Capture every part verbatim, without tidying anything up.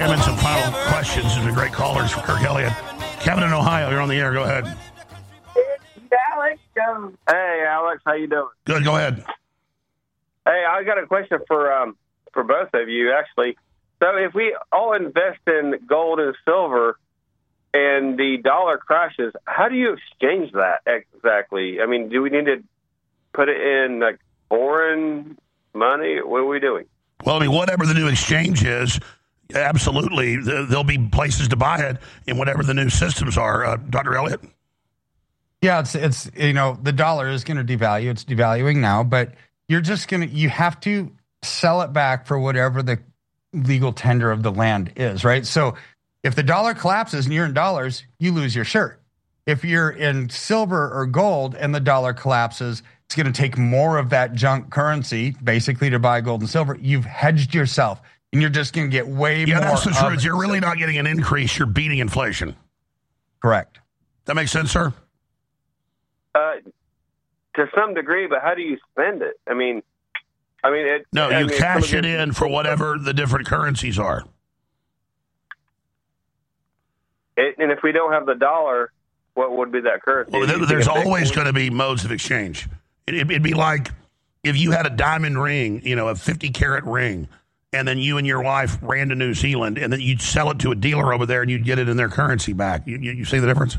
jam in some final questions. These are great callers for Kirk Elliott. Kevin in Ohio, you're on the air. Go ahead. Alex Jones. Hey, Alex, how you doing? Good. Go ahead. Hey, I got a question for um, for both of you, actually. So if we all invest in gold and silver and the dollar crashes, how do you exchange that exactly? I mean, do we need to put it in like foreign money? What are we doing? Well, I mean, whatever the new exchange is, absolutely, there'll be places to buy it in whatever the new systems are. Uh, Doctor Elliott? Yeah, it's, it's you know, the dollar is going to devalue. It's devaluing now, but you're just going to, you have to sell it back for whatever the legal tender of the land is, right? So if the dollar collapses and you're in dollars, you lose your shirt. If you're in silver or gold and the dollar collapses, it's going to take more of that junk currency, basically, to buy gold and silver. You've hedged yourself, and you're just going to get way yeah, more. Yeah, that's the of truth. You're really not getting an increase. You're beating inflation. Correct. That makes sense, sir? Uh, to some degree, but how do you spend it? I mean, I mean, it, no, I you mean, cash it in for whatever the different currencies are. It, and if we don't have the dollar, what would be that currency? Well, there's always going to be modes of exchange. It, it'd be like if you had a diamond ring, you know, a fifty carat ring, and then you and your wife ran to New Zealand, and then you'd sell it to a dealer over there, and you'd get it in their currency back. You, you, you see the difference?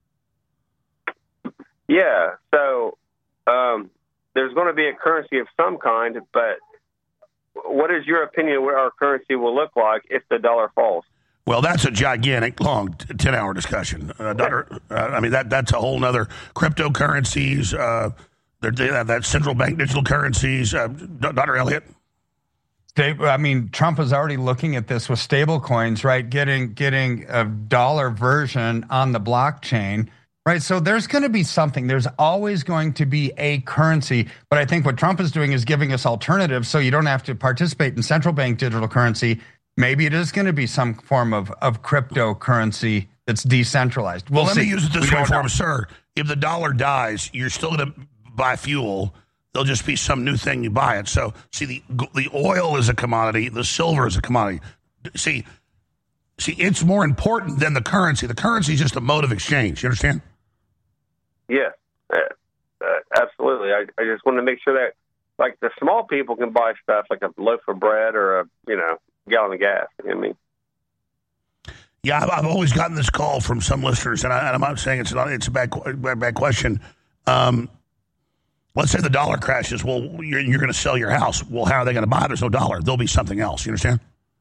Yeah. So um, there's going to be a currency of some kind, but what is your opinion of what our currency will look like if the dollar falls? Well, that's a gigantic, long, ten-hour discussion. Uh, Doctor, uh, I mean, that that's a whole nother cryptocurrencies, uh, they have that central bank digital currencies. Uh, Doctor Elliott? I mean, Trump is already looking at this with stable coins, right? Getting getting a dollar version on the blockchain, right? So there's going to be something. There's always going to be a currency. But I think what Trump is doing is giving us alternatives so you don't have to participate in central bank digital currency. Maybe it is going to be some form of, of cryptocurrency that's decentralized. We'll, well let see. me use it this we way for him, sir. If the dollar dies, you're still going to buy fuel. There'll just be some new thing you buy it. So, see, the the oil is a commodity. The silver is a commodity. See, see, it's more important than the currency. The currency is just a mode of exchange. You understand? Yeah, uh, uh, absolutely. I, I just want to make sure that, like, the small people can buy stuff like a loaf of bread or a, you know, gallon of gas. You know what I mean? Yeah, I've, I've always gotten this call from some listeners, and, I, and I'm not saying it's not, it's a bad bad, bad question. Um, let's say the dollar crashes. Well, you're, you're going to sell your house. Well, how are they going to buy it? There's no dollar. There'll be something else. You understand?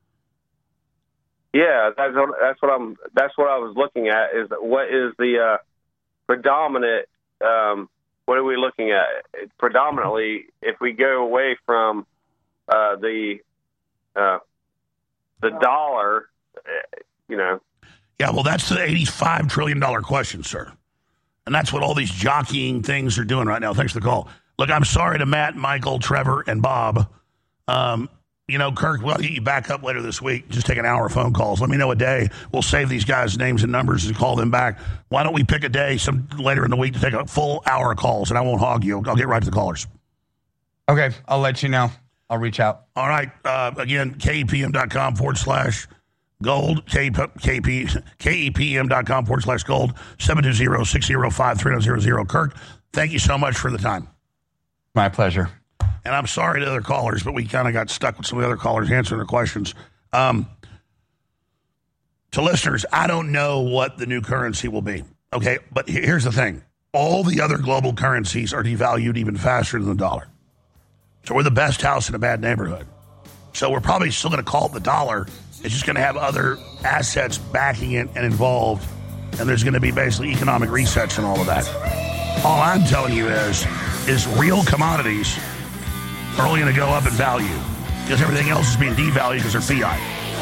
Yeah, that's what, that's what I'm. That's what I was looking at. Is what is the uh, predominant? Um, what are we looking at? Predominantly, if we go away from uh, the uh, the dollar, you know. Yeah, well, that's the eighty-five trillion dollars question, sir. And that's what all these jockeying things are doing right now. Thanks for the call. Look, I'm sorry to Matt, Michael, Trevor, and Bob. Um, you know, Kirk, we'll get you back up later this week. Just take an hour of phone calls. Let me know a day. We'll save these guys' names and numbers and call them back. Why don't we pick a day some later in the week to take a full hour of calls, and I won't hog you. I'll get right to the callers. Okay, I'll let you know. I'll reach out. All right. Uh, again, kepm.com forward slash gold, K, KP, kepm.com forward slash gold, seven two zero, six zero five, three nine zero zero. Kirk, thank you so much for the time. My pleasure. And I'm sorry to other callers, but we kind of got stuck with some of the other callers answering their questions. Um, to listeners, I don't know what the new currency will be. Okay, but here's the thing. All the other global currencies are devalued even faster than the dollar. So we're the best house in a bad neighborhood. So we're probably still going to call it the dollar. It's just going to have other assets backing it and involved. And there's going to be basically economic resets and all of that. All I'm telling you is, is real commodities are only going to go up in value because everything else is being devalued because they're fiat.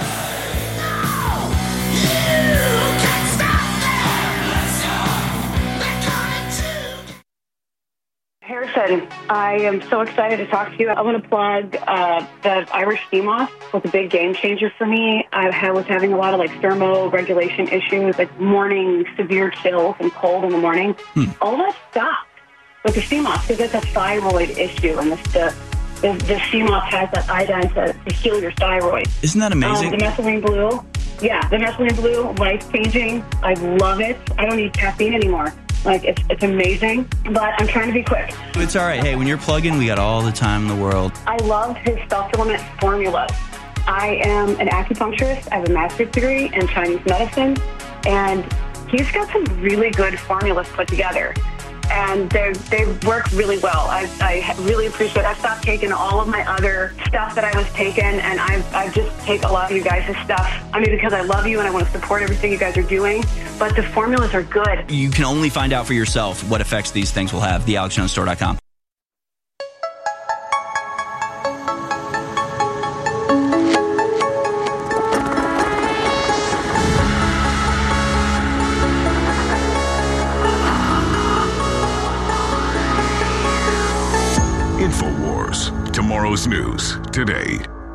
Harrison, I am so excited to talk to you. I want to plug uh, the Irish sea moss was a big game changer for me. I was having a lot of like thermo-regulation issues, like morning severe chills and cold in the morning. Hmm. All that stopped with the sea moss because it's a thyroid issue, and the the, the sea moss has that iodine to, to heal your thyroid. Isn't that amazing? Um, the methylene blue Yeah, the Methylene Blue, life-changing. I love it. I don't need caffeine anymore. Like, it's it's amazing, but I'm trying to be quick. It's all right. Hey, when you're plugging, we got all the time in the world. I love his supplement formula. I am an acupuncturist. I have a master's degree in Chinese medicine, and he's got some really good formulas put together, and they they work really well. I, I really appreciate it. I've stopped taking all of my other stuff that I was taking, and I've, I've just take a lot of you guys' stuff. I mean, because I love you and I want to support everything you guys are doing, but the formulas are good. You can only find out for yourself what effects these things will have. the alex jones store dot com. InfoWars. Tomorrow's news today.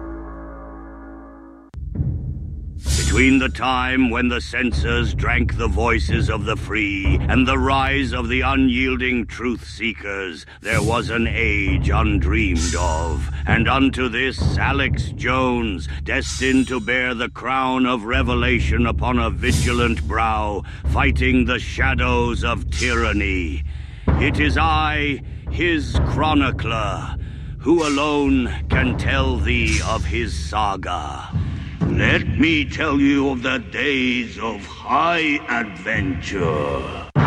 Between the time when the censors drank the voices of the free and the rise of the unyielding truth seekers, there was an age undreamed of. And unto this Alex Jones, destined to bear the crown of revelation upon a vigilant brow, fighting the shadows of tyranny. It is I, his chronicler, who alone can tell thee of his saga. Let me tell you of the days of high adventure.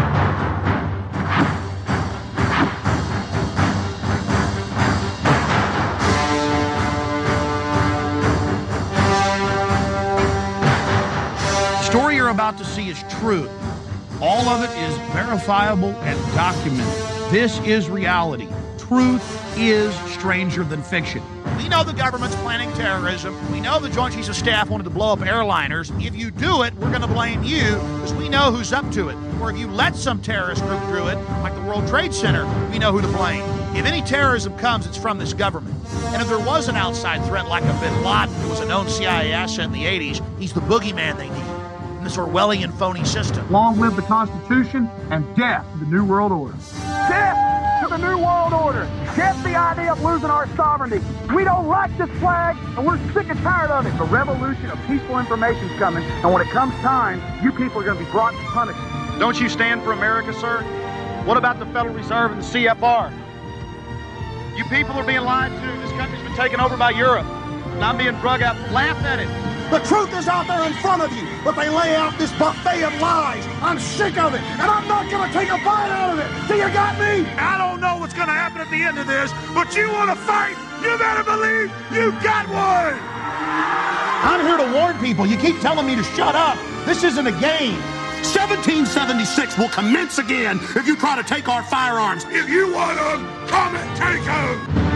The story you're about to see is true. All of it is verifiable and documented. This is reality. Truth is stranger than fiction. We know the government's planning terrorism. We know the Joint Chiefs of Staff wanted to blow up airliners. If you do it, we're going to blame you because we know who's up to it. Or if you let some terrorist group do it, like the World Trade Center, we know who to blame. If any terrorism comes, it's from this government. And if there was an outside threat like a bin Laden, who was a known C I A asset in the eighties, he's the boogeyman they need in this Orwellian phony system. Long live the Constitution and death to the New World Order. Death to the New World Order. Death the idea of losing our sovereignty. We don't like this flag, and we're sick and tired of it. The revolution of peaceful information is coming, and when it comes time, you people are going to be brought to punishment. Don't you stand for America, sir? What about the Federal Reserve and the C F R? You people are being lied to. This country's been taken over by Europe, and I'm being drug out. Laugh at it. The truth is out there in front of you, but they lay out this buffet of lies. I'm sick of it, and I'm not going to take a bite out of it. So you got me? I don't know what's going to happen at the end of this, but you want to fight? You better believe you got one. I'm here to warn people. You keep telling me to shut up. This isn't a game. seventeen seventy-six will commence again if you try to take our firearms. If you want them, come and take them.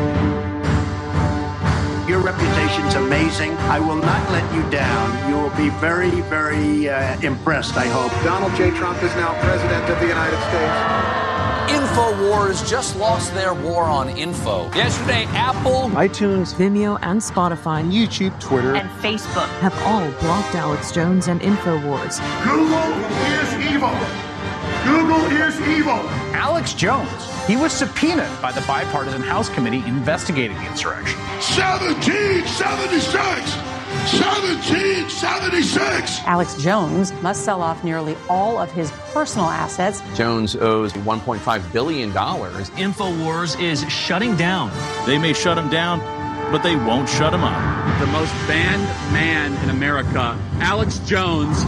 Your reputation's amazing. I will not let you down. You will be very, very uh, impressed, I hope. Donald J. Trump is now president of the United States. InfoWars just lost their war on info. Yesterday, Apple, iTunes, Vimeo, and Spotify, YouTube, Twitter, and Facebook have all blocked Alex Jones and InfoWars. Google is evil. Google is evil. Alex Jones. He was subpoenaed by the bipartisan House committee investigating the insurrection. seventeen seventy-six! seventeen seventy-six! Alex Jones must sell off nearly all of his personal assets. Jones owes one point five billion dollars. InfoWars is shutting down. They may shut him down, but they won't shut him up. The most banned man in America, Alex Jones.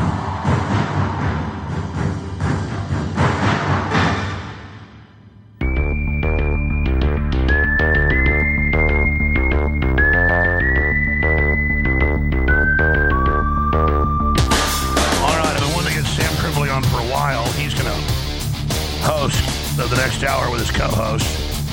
Of the next hour with his co-host.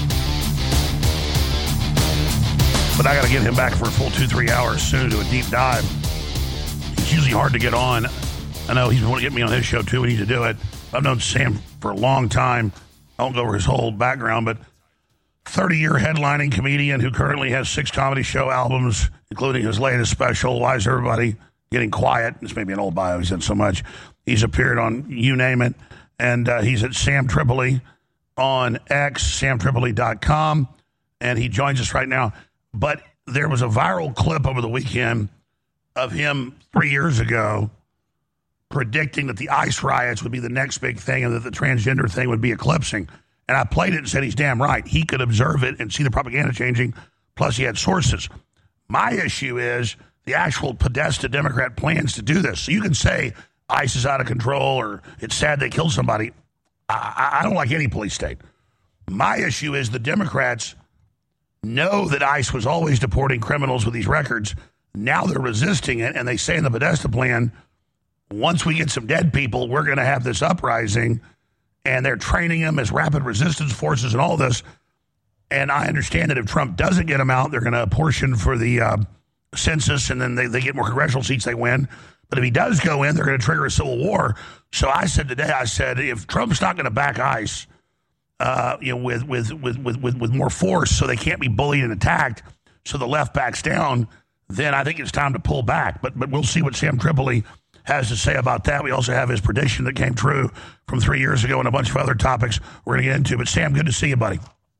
But I got to get him back for a full two, three hours soon to a deep dive. It's usually hard to get on. I know he's want to get me on his show too. We need to do it. I've known Sam for a long time. I won't go over his whole background, but thirty-year headlining comedian who currently has six comedy show albums, including his latest special, Why Is Everybody Getting Quiet? This may be an old bio. He's done so much. He's appeared on you name it. And uh, he's at Sam Tripoli on X, sam tripoli dot com, and he joins us right now. But there was a viral clip over the weekend of him three years ago predicting that the ICE riots would be the next big thing and that the transgender thing would be eclipsing. And I played it and said he's damn right. He could observe it and see the propaganda changing, plus he had sources. My issue is the actual Podesta Democrat plans to do this. So you can say ICE is out of control or it's sad they killed somebody. I, I don't like any police state. My issue is the Democrats know that ICE was always deporting criminals with these records. Now they're resisting it, and they say in the Podesta plan, once we get some dead people, we're going to have this uprising, and they're training them as rapid resistance forces and all this. And I understand that if Trump doesn't get them out, they're going to apportion for the uh, census, and then they, they get more congressional seats, they win. But if he does go in, they're going to trigger a civil war. So I said today, I said, if Trump's not going to back ICE, uh, you know, with, with, with, with, with more force so they can't be bullied and attacked, so the left backs down, then I think it's time to pull back. But but we'll see what Sam Tripoli has to say about that. We also have his prediction that came true from three years ago and a bunch of other topics we're going to get into. But Sam, good to see you, buddy.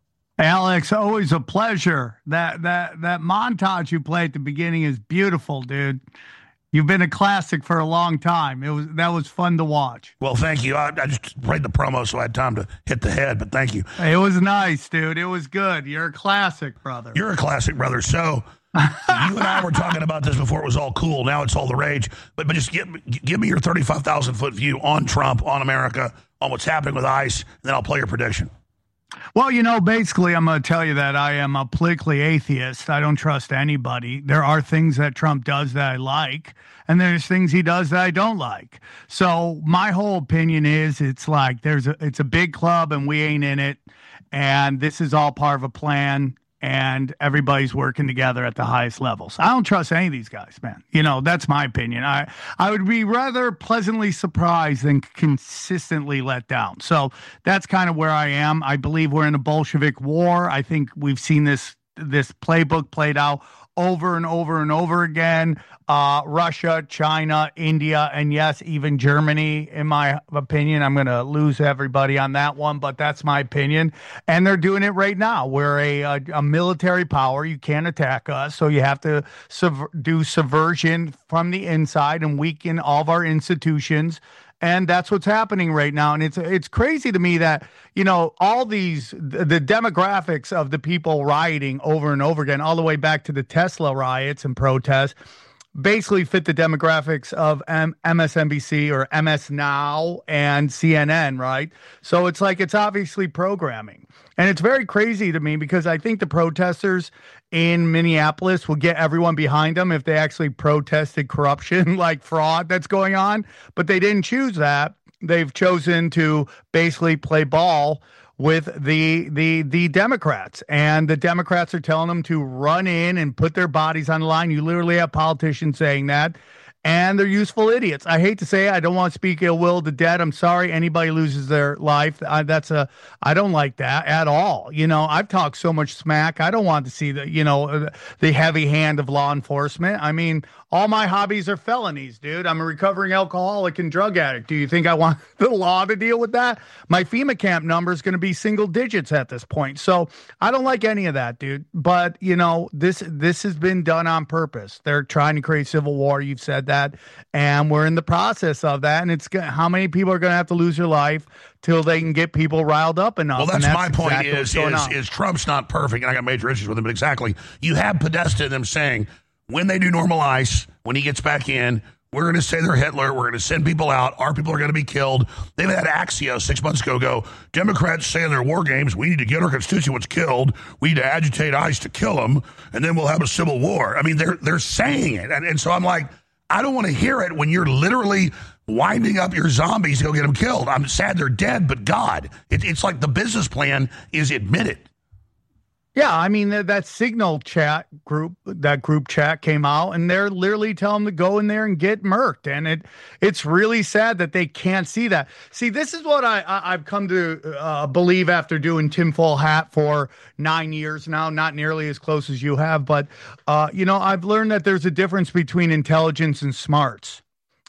Alex, always a pleasure. That that that montage you play at the beginning is beautiful, dude. You've been a classic for a long time. It was that was fun to watch. Well, thank you. I, I just played the promo, so I had time to hit the head, but thank you. It was nice, dude. It was good. You're a classic, brother. You're a classic, brother. So you and I were talking about this before it was all cool. Now it's all the rage. But but just give, give me your thirty-five thousand foot view on Trump, on America, on what's happening with ICE, and then I'll play your prediction. Well, you know, basically, I'm going to tell you that I am a politically atheist. I don't trust anybody. There are things that Trump does that I like, and there's things he does that I don't like. So my whole opinion is it's like there's a, it's a big club, and we ain't in it, and this is all part of a plan, and everybody's working together at the highest levels. I don't trust any of these guys, man. You know, that's my opinion. I, I would be rather pleasantly surprised than consistently let down. So that's kind of where I am. I believe we're in a Bolshevik war. I think we've seen this this playbook played out over and over and over again. Uh, Russia, China, India, and yes, even Germany, in my opinion. I'm going to lose everybody on that one, but that's my opinion. And they're doing it right now. We're a, a, a military power. You can't attack us, so you have to sub- do subversion from the inside and weaken all of our institutions. And that's what's happening right now. And it's it's crazy to me that, you know, all these, the demographics of the people rioting over and over again, all the way back to the Tesla riots and protests, basically fit the demographics of M- MSNBC or M S Now and C N N, right? So it's like it's obviously programming. And it's very crazy to me because I think the protesters in Minneapolis will get everyone behind them if they actually protested corruption, like fraud that's going on. But they didn't choose that. They've chosen to basically play ball with the the the Democrats, and the Democrats are telling them to run in and put their bodies on the line. You literally have politicians saying that, and they're useful idiots. I hate to say it, I don't want to speak ill will of the dead. I'm sorry anybody loses their life. I, that's a I don't like that at all. You know, I've talked so much smack. I don't want to see the you know the heavy hand of law enforcement. I mean, all my hobbies are felonies, dude. I'm a recovering alcoholic and drug addict. Do you think I want the law to deal with that? My FEMA camp number is going to be single digits at this point. So I don't like any of that, dude. But, you know, this this has been done on purpose. They're trying to create civil war. You've said that. And we're in the process of that. And it's how many people are going to have to lose their life till they can get people riled up enough. Well, that's, that's my point exactly is, is, is Trump's not perfect, and I got major issues with him, but exactly. You have Podesta and them saying, when they do normal ICE, when he gets back in, we're going to say they're Hitler. We're going to send people out. Our people are going to be killed. They've had Axios six months ago go, Democrats say in their war games, we need to get our constituents killed. We need to agitate ICE to kill them, and then we'll have a civil war. I mean, they're they're saying it. And, and so I'm like, I don't want to hear it when you're literally winding up your zombies to go get them killed. I'm sad they're dead, but God, it, it's like the business plan is admitted. Yeah, I mean, that, that Signal chat group, that group chat came out, and they're literally telling them to go in there and get murked. And it it's really sad that they can't see that. See, this is what I, I, I've come to uh, believe after doing tinfoil hat for nine years now, not nearly as close as you have. But, uh, you know, I've learned that there's a difference between intelligence and smarts.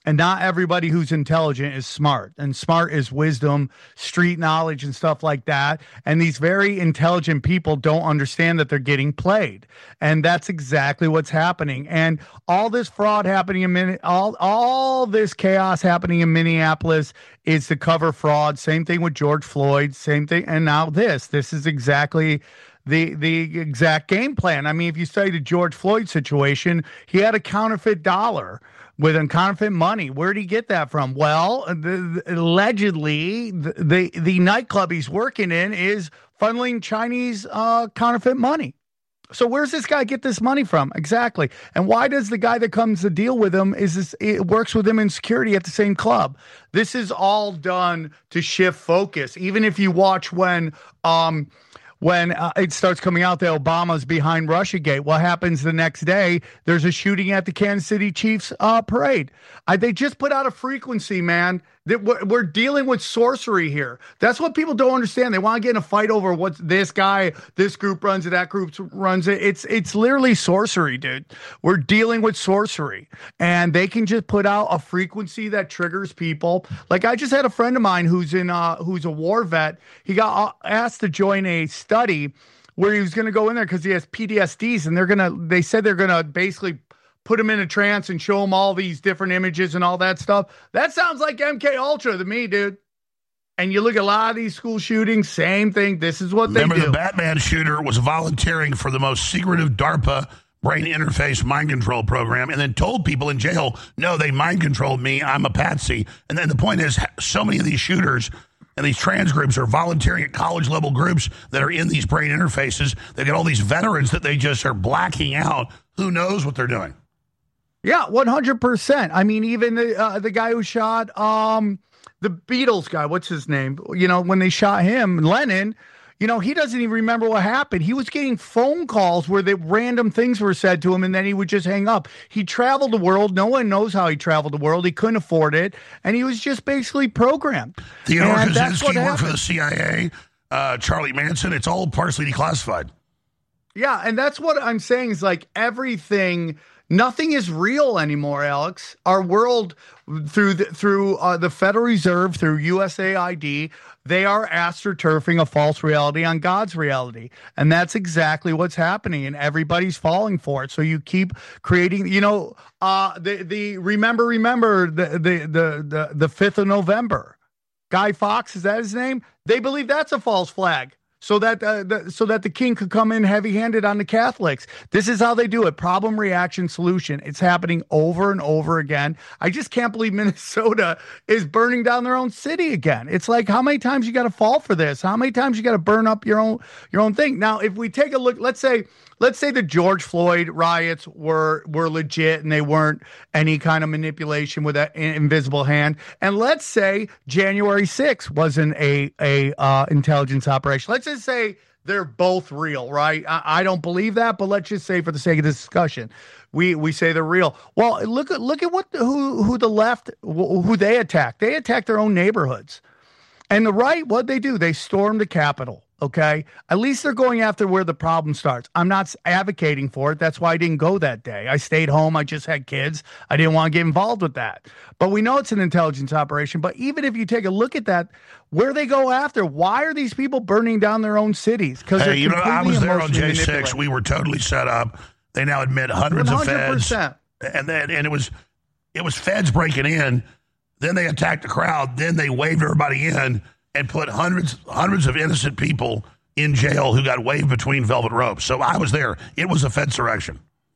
And not everybody who's intelligent is smart. And smart is wisdom, street knowledge, and stuff like that. And these very intelligent people don't understand that they're getting played. And that's exactly what's happening. And all this fraud happening in Min- all all this chaos happening in Minneapolis is to cover fraud. Same thing with George Floyd. Same thing. And now this. This is exactly the the exact game plan. I mean, if you study the George Floyd situation, he had a counterfeit dollar with a counterfeit money. Where did he get that from? Well, the, the, allegedly, the, the the nightclub he's working in is funneling Chinese uh, counterfeit money. So where's this guy get this money from? Exactly. And why does the guy that comes to deal with him is this, it works with him in security at the same club? This is all done to shift focus. Even if you watch when um, when uh, it starts coming out that Obama's behind Russiagate, what happens the next day? There's a shooting at the Kansas City Chiefs uh, parade. Uh, they just put out a frequency, man. That we're, we're dealing with sorcery here. That's what people don't understand. They want to get in a fight over what this guy, this group runs it, that group runs it. It's it's literally sorcery, dude. We're dealing with sorcery, and they can just put out a frequency that triggers people. Like I just had a friend of mine who's in uh, who's a war vet. He got asked to join a study where he was going to go in there because he has P T S Ds, and they're gonna. They said they're gonna basically put him in a trance and show him all these different images and all that stuff. That sounds like M K Ultra to me, dude. And you look at a lot of these school shootings, same thing. This is what Remember they do. The Batman shooter was volunteering for the most secretive DARPA brain interface mind control program and then told people in jail, no, they mind controlled me. I'm a patsy. And then the point is, so many of these shooters and these trans groups are volunteering at college level groups that are in these brain interfaces. They get all these veterans that they just are blacking out. Who knows what they're doing? Yeah, one hundred percent. I mean, even the uh, the guy who shot um, the Beatles guy, what's his name? You know, when they shot him, Lennon, you know, he doesn't even remember what happened. He was getting phone calls where the random things were said to him, and then he would just hang up. He traveled the world. No one knows how he traveled the world. He couldn't afford it, and he was just basically programmed. Theodore Kaczynski worked for the C I A, uh, Charlie Manson. It's all partially declassified. Yeah, and that's what I'm saying is like everything... Nothing is real anymore, Alex. Our world, through the, through uh, the Federal Reserve, through U S A I D, they are astroturfing a false reality on God's reality. And that's exactly what's happening, and everybody's falling for it. So you keep creating, you know, uh, the, the remember, remember the, the, the, the, the fifth of November. Guy Fawkes, is that his name? They believe that's a false flag. So that uh, the, so that the king could come in heavy-handed on the Catholics. This is how they do it. Problem, reaction, solution. It's happening over and over again. I just can't believe Minnesota is burning down their own city again. It's like, how many times you got to fall for this? How many times you got to burn up your own your own thing? Now, if we take a look, let's say let's say the George Floyd riots were were legit and they weren't any kind of manipulation with an invisible hand. And let's say January sixth wasn't a a uh, intelligence operation. Let's just say they're both real, right? I, I don't believe that, but let's just say for the sake of this discussion, we we say they're real. Well, look at look at what who who the left who they attacked. They attacked their own neighborhoods, and the right, what they do, they storm the Capitol. Okay, at least they're going after where the problem starts. I'm not advocating for it. That's why I didn't go that day. I stayed home. I just had kids. I didn't want to get involved with that. But we know it's an intelligence operation. But even if you take a look at that, where they go after, why are these people burning down their own cities? Because hey, you know, I was there on J six. We were totally set up. They now admit hundreds one hundred percent. Of feds, and then and it was it was feds breaking in. Then they attacked the crowd. Then they waved everybody in and put hundreds hundreds of innocent people in jail who got waved between velvet ropes. So I was there. It was a fedsurrection.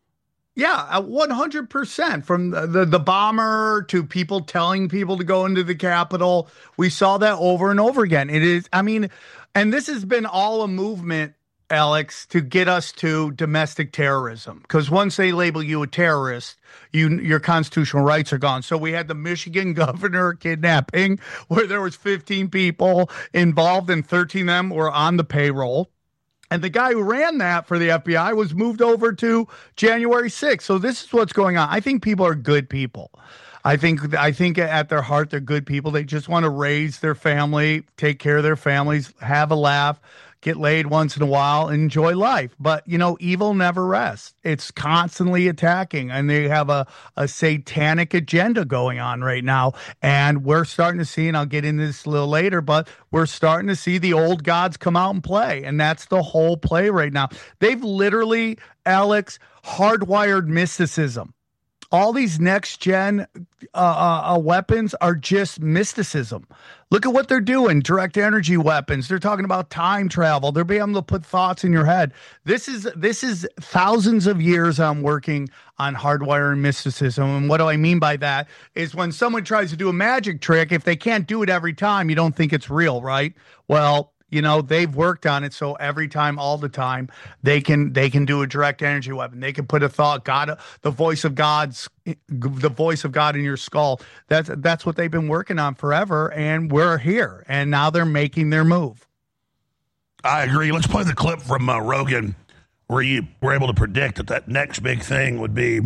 Yeah, one hundred percent. From the, the, the bomber to people telling people to go into the Capitol. We saw that over and over again. It is, I mean, and this has been all a movement, Alex, to get us to domestic terrorism. Because once they label you a terrorist, you your constitutional rights are gone. So we had the Michigan governor kidnapping where there was fifteen people involved and thirteen of them were on the payroll. And the guy who ran that for the F B I was moved over to January sixth. So this is what's going on. I think people are good people. I think I think at their heart, they're good people. They just want to raise their family, take care of their families, have a laugh, get laid once in a while, and enjoy life. But, you know, evil never rests. It's constantly attacking, and they have a, a satanic agenda going on right now. And we're starting to see, and I'll get into this a little later, but we're starting to see the old gods come out and play. And that's the whole play right now. They've literally, Alex, hardwired mysticism. All these next-gen uh, uh, weapons are just mysticism. Look at what they're doing. Direct energy weapons. They're talking about time travel. They're being able to put thoughts in your head. This is this is thousands of years I'm working on hardwiring mysticism. And what do I mean by that? Is when someone tries to do a magic trick, if they can't do it every time, you don't think it's real, right? Well, you know, they've worked on it, so every time, all the time, they can they can do a direct energy weapon. They can put a thought, God, the voice of God's, the voice of God in your skull. That's that's what they've been working on forever, and we're here, and now they're making their move. I agree. Let's play the clip from uh, Rogan, where you were able to predict that that next big thing would be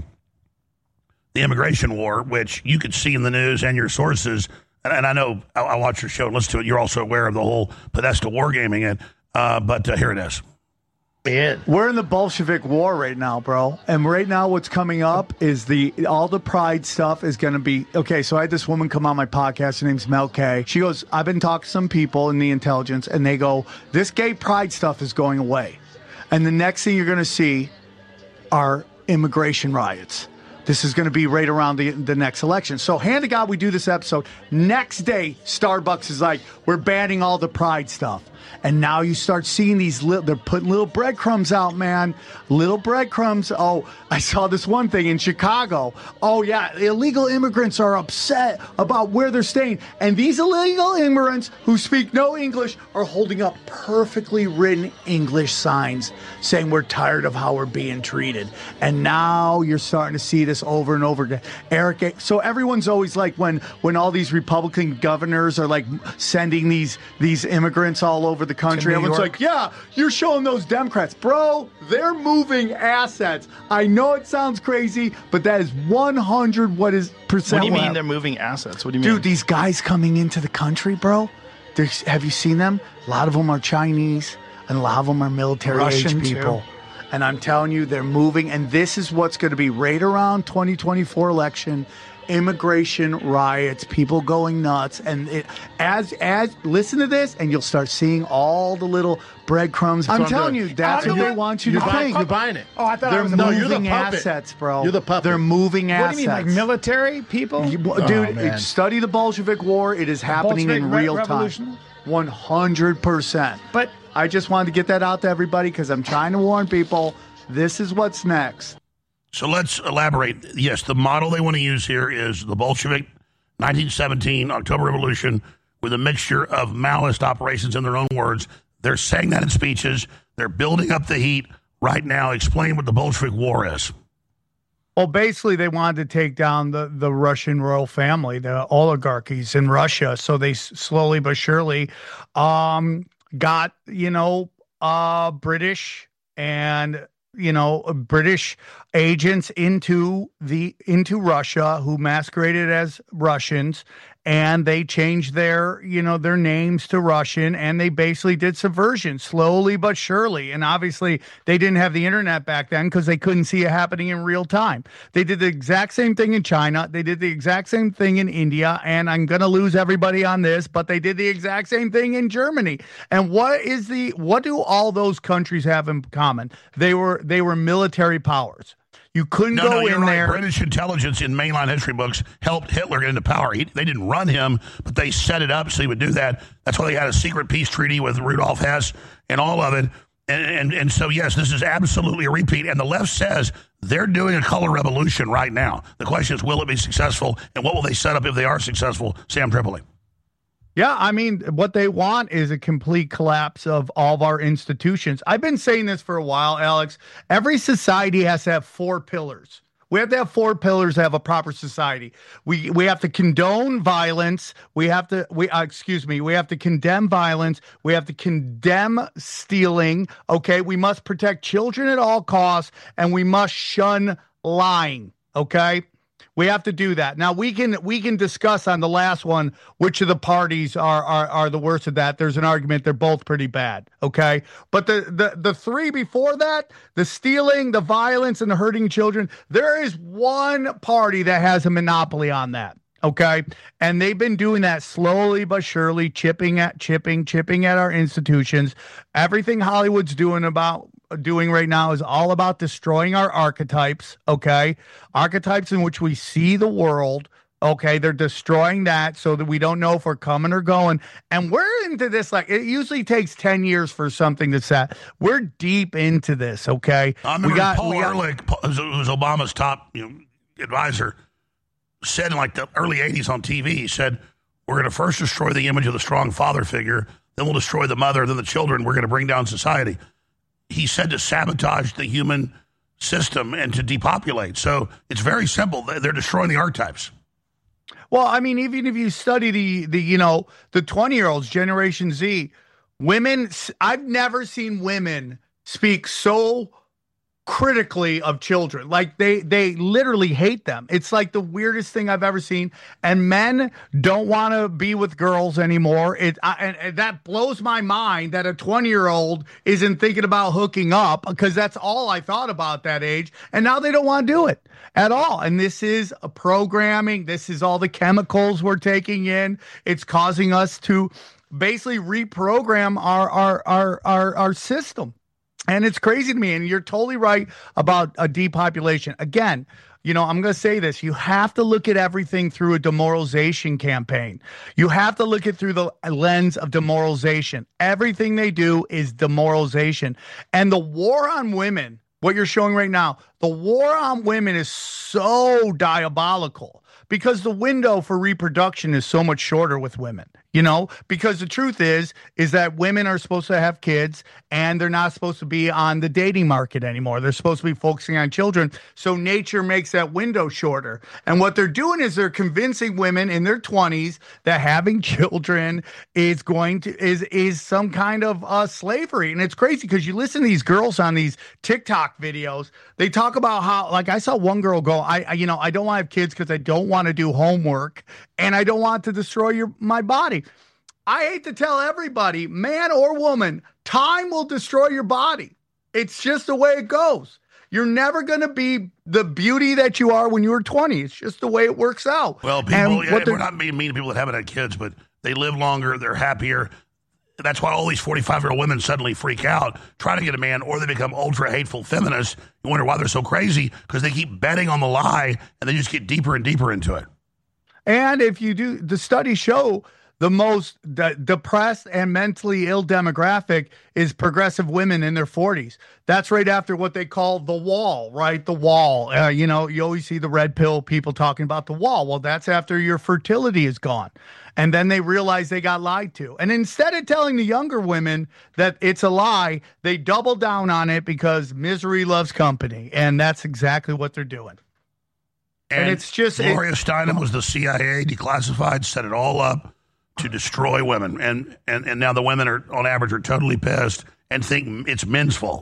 the immigration war, which you could see in the news and your sources. And I know I, I watch your show and listen to it. You're also aware of the whole Podesta wargaming it. Uh, but uh, here it is. Yeah. We're in the Bolshevik war right now, bro. And right now what's coming up is the all the pride stuff is going to be... Okay, so I had this woman come on my podcast. Her name's Mel K. She goes, I've been talking to some people in the intelligence, and they go, this gay pride stuff is going away. And the next thing you're going to see are immigration riots. This is going to be right around the, the next election. So, hand to God, we do this episode. Next day, Starbucks is like, we're banning all the pride stuff. And now you start seeing these, little, they're putting little breadcrumbs out, man. Little breadcrumbs. Oh, I saw this one thing in Chicago. Oh, yeah, illegal immigrants are upset about where they're staying. And these illegal immigrants who speak no English are holding up perfectly written English signs saying we're tired of how we're being treated. And now you're starting to see this over and over again. Eric, so everyone's always like, when when all these Republican governors are like sending these these immigrants all over the country, everyone's like, yeah, you're showing those Democrats. Bro, they're moving assets. I know it sounds crazy, but that is one hundred what is percent. What do you mean left. they're moving assets? What do you mean? Dude, these guys coming into the country, bro, there's, have you seen them? A lot of them are Chinese, and a lot of them are military-age people. Too. And I'm telling you, they're moving, and this is what's going to be right around twenty twenty-four election. Immigration riots, people going nuts, and it, as as listen to this, and you'll start seeing all the little breadcrumbs. I'm telling you, that's what they want you to think. You're buying it. Oh, I thought they're I was moving no, you're the puppet. assets, bro. You're the puppet. They're moving assets. What do you mean, like military people? You, Oh, dude, man. study the Bolshevik War. It is happening Bolshevik in re- real revolution? time. One hundred percent. But I just wanted to get that out to everybody because I'm trying to warn people. This is what's next. So let's elaborate. Yes, the model they want to use here is the Bolshevik nineteen seventeen October Revolution with a mixture of Maoist operations in their own words. They're saying that in speeches. They're building up the heat right now. Explain what the Bolshevik War is. Well, basically, they wanted to take down the, the Russian royal family, the oligarchies in Russia. So they s- slowly but surely um, got, you know, uh, British and you know, British agents into the into Russia who masqueraded as Russians, and they changed their, you know, their names to Russian, and they basically did subversion slowly but surely. And obviously, they didn't have the internet back then because they couldn't see it happening in real time. They did the exact same thing in China. They did the exact same thing in India, and I'm going to lose everybody on this, but they did the exact same thing in Germany. And what is the what do all those countries have in common? They were they were military powers. You couldn't no, go no, you're in right. there. British intelligence in mainline history books helped Hitler get into power. He, they didn't run him, but they set it up so he would do that. That's why they had a secret peace treaty with Rudolf Hess and all of it. And, and, and so, yes, this is absolutely a repeat. And the left says they're doing a color revolution right now. The question is, will it be successful? And what will they set up if they are successful? Sam Tripoli. Yeah, I mean, what they want is a complete collapse of all of our institutions. I've been saying this for a while, Alex. Every society has to have four pillars. We have to have four pillars to have a proper society. We we have to condone violence. We have to we uh, excuse me. We have to condemn violence. We have to condemn stealing. Okay, we must protect children at all costs, and we must shun lying. Okay. We have to do that. Now we can we can discuss on the last one which of the parties are are, are the worst of that. There's an argument they're both pretty bad. Okay, but the, the the three before that, the stealing, the violence, and the hurting children, there is one party that has a monopoly on that. Okay, and they've been doing that slowly but surely, chipping at chipping, chipping at our institutions. Everything Hollywood's doing about. doing right now is all about destroying our archetypes, okay? Archetypes in which we see the world, okay? They're destroying that so that we don't know if we're coming or going. And we're into this, like, it usually takes ten years for something to set. We're deep into this, okay? I remember we got, Paul we got, Ehrlich, who was Obama's top you know, advisor, said in like the early eighties on T V, he said, we're going to first destroy the image of the strong father figure, then we'll destroy the mother, then the children, we're going to bring down society. He said to sabotage the human system and to depopulate. So it's very simple. They're destroying the archetypes. Well, I mean, even if you study the, the you know, the twenty-year-olds, Generation Z, women, I've never seen women speak so critically of children. Like they they literally hate them. It's like the weirdest thing I've ever seen. And men don't want to be with girls anymore. It I, and, and that blows my mind that a twenty-year-old isn't thinking about hooking up, because that's all I thought about that age. And now they don't want to do it at all. And this is a programming. This is all the chemicals we're taking in. It's causing us to basically reprogram our our our our, our system. And it's crazy to me, and you're totally right about a depopulation. Again, you know, I'm going to say this. You have to look at everything through a demoralization campaign. You have to look at it through the lens of demoralization. Everything they do is demoralization. And the war on women, what you're showing right now, the war on women is so diabolical because the window for reproduction is so much shorter with women. You know, because the truth is, is that women are supposed to have kids and they're not supposed to be on the dating market anymore. They're supposed to be focusing on children. So nature makes that window shorter. And what they're doing is they're convincing women in their twenties that having children is going to, is, is some kind of uh, slavery. And it's crazy because you listen to these girls on these TikTok videos. They talk about how, like I saw one girl go, I, I you know, I don't want to have kids because I don't want to do homework and I don't want to destroy your my body. I hate to tell everybody, man or woman, time will destroy your body. It's just the way it goes. You're never going to be the beauty that you are when you were twenty. It's just the way it works out. Well, people, yeah, we're not being mean to people that haven't had kids, but they live longer, they're happier. That's why all these forty-five-year-old women suddenly freak out, trying to get a man, or they become ultra-hateful feminists. You wonder why they're so crazy, because they keep betting on the lie, and they just get deeper and deeper into it. And if you do, the studies show the most de- depressed and mentally ill demographic is progressive women in their forties. That's right after what they call the wall, right? The wall. Uh, you know, you always see the red pill people talking about the wall. Well, that's after your fertility is gone. And then they realize they got lied to. And instead of telling the younger women that it's a lie, they double down on it because misery loves company. And that's exactly what they're doing. And, and it's just... Gloria it, Steinem was the C I A, declassified, set it all up to destroy women. And, and, and now the women are, on average, are totally pissed and think it's men's fault.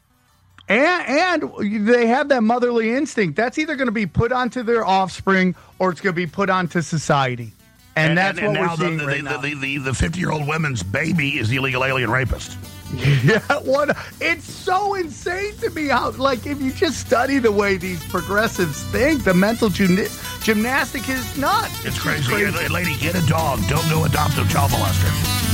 And, and they have that motherly instinct. That's either going to be put onto their offspring or it's going to be put onto society. And, and that's and, and what we're seeing the, right the, now. The, the, the fifty-year-old woman's baby is the illegal alien rapist. Yeah, what? It's so insane to me how, like, if you just study the way these progressives think, the mental gym- gymnastic is nuts. It's, it's crazy. crazy. Hey, lady, get a dog. Don't go adopt a child molester.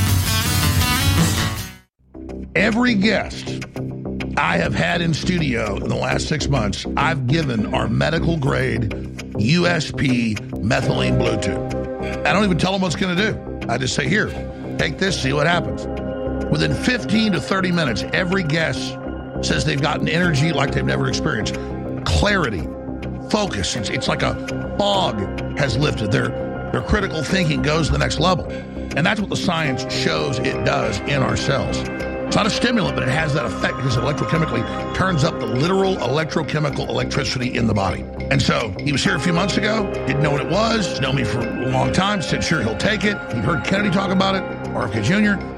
Every guest I have had in studio in the last six months, I've given our medical grade U S P methylene Bluetooth. I don't even tell them what's going to do. I just say, here, take this, see what happens. Within fifteen to thirty minutes, every guest says they've gotten energy like they've never experienced. Clarity, focus. It's, it's like a fog has lifted. Their, their critical thinking goes to the next level. And that's what the science shows it does in our cells. It's not a stimulant, but it has that effect because it electrochemically turns up the literal electrochemical electricity in the body. And so he was here a few months ago, didn't know what it was, known me for a long time, said sure he'll take it. He heard Kennedy talk about it, R F K Junior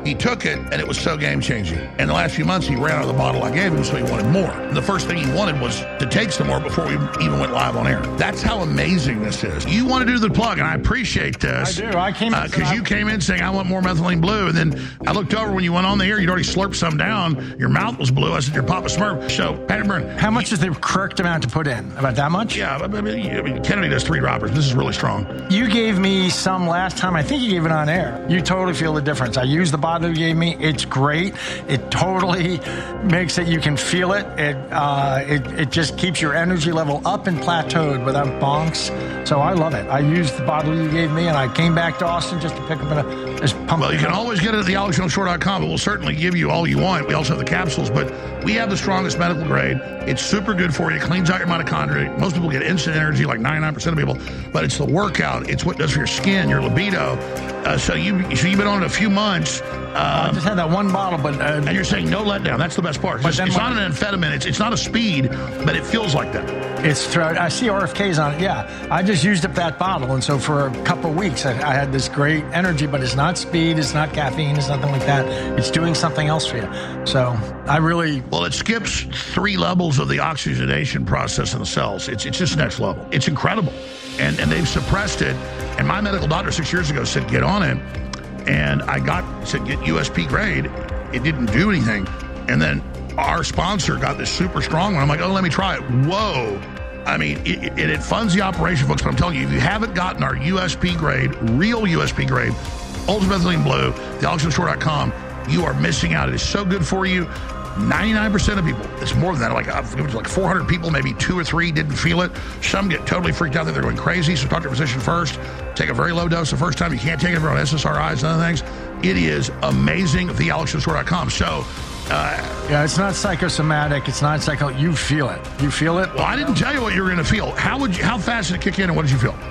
He took it, and it was so game-changing. And the last few months, he ran out of the bottle I gave him, so he wanted more. And the first thing he wanted was to take some more before we even went live on air. That's how amazing this is. You want to do the plug, and I appreciate this. I do. I came in Because uh, you came in saying, I want more methylene blue, and then I looked over when you went on the air, you'd already slurped some down. Your mouth was blue. I said, you're Papa Smurf. So, Patrick Byrne. How much is the correct amount to put in? About that much? Yeah, I mean, I mean, Kennedy does three droppers. This is really strong. You gave me some last time. I think you gave it on air. You totally feel the difference. I used the bottle you gave me. It's great. It totally makes it, you can feel it. It, uh, it, it just keeps your energy level up and plateaued without bonks. So I love it. I used the bottle you gave me, and I came back to Austin just to pick up a, this pump. Well, you can always get it at the alex jones shore dot com, but we'll certainly give you all you want. We also have the capsules, but we have the strongest medical grade. It's super good for you. It cleans out your mitochondria. Most people get instant energy, like ninety-nine percent of people, but it's the workout. It's what it does for your skin, your libido. Uh, so, you, so you've been on it a few months. Uh, I just had that one bottle, but... Uh, and you're saying no letdown. That's the best part. It's, it's not an amphetamine. It's, it's not a speed, but it feels like that. It's throughout. I see R F Ks on it. Yeah. I just used up that bottle, and so for a couple of weeks, I, I had this great energy, but it's not speed. It's not caffeine. It's nothing like that. It's doing something else for you. So I really... Well, it skips three levels of the oxygenation process in the cells. It's, it's just next level. It's incredible. And, and they've suppressed it. And my medical doctor six years ago said, get on it. And I got, said, get U S P grade. It didn't do anything. And then our sponsor got this super strong one. I'm like, oh, let me try it. Whoa. I mean, it, it, it funds the operation, folks. But I'm telling you, if you haven't gotten our U S P grade, real U S P grade, Ultimate Methylene Blue, the alex jones shore dot com, you are missing out. It is so good for you. ninety-nine percent of people, it's more than that, like, it was like four hundred people, maybe two or three didn't feel it. Some get totally freaked out that they're going crazy, so talk to your physician first. Take a very low dose the first time. You can't take it on S S R Is and other things. It is amazing, the alex jones shore dot com. So, uh, yeah, it's not psychosomatic. It's not psycho. You feel it. You feel it. Well, I didn't tell you what you were going to feel. How would you, how fast did it kick in, and what did you feel?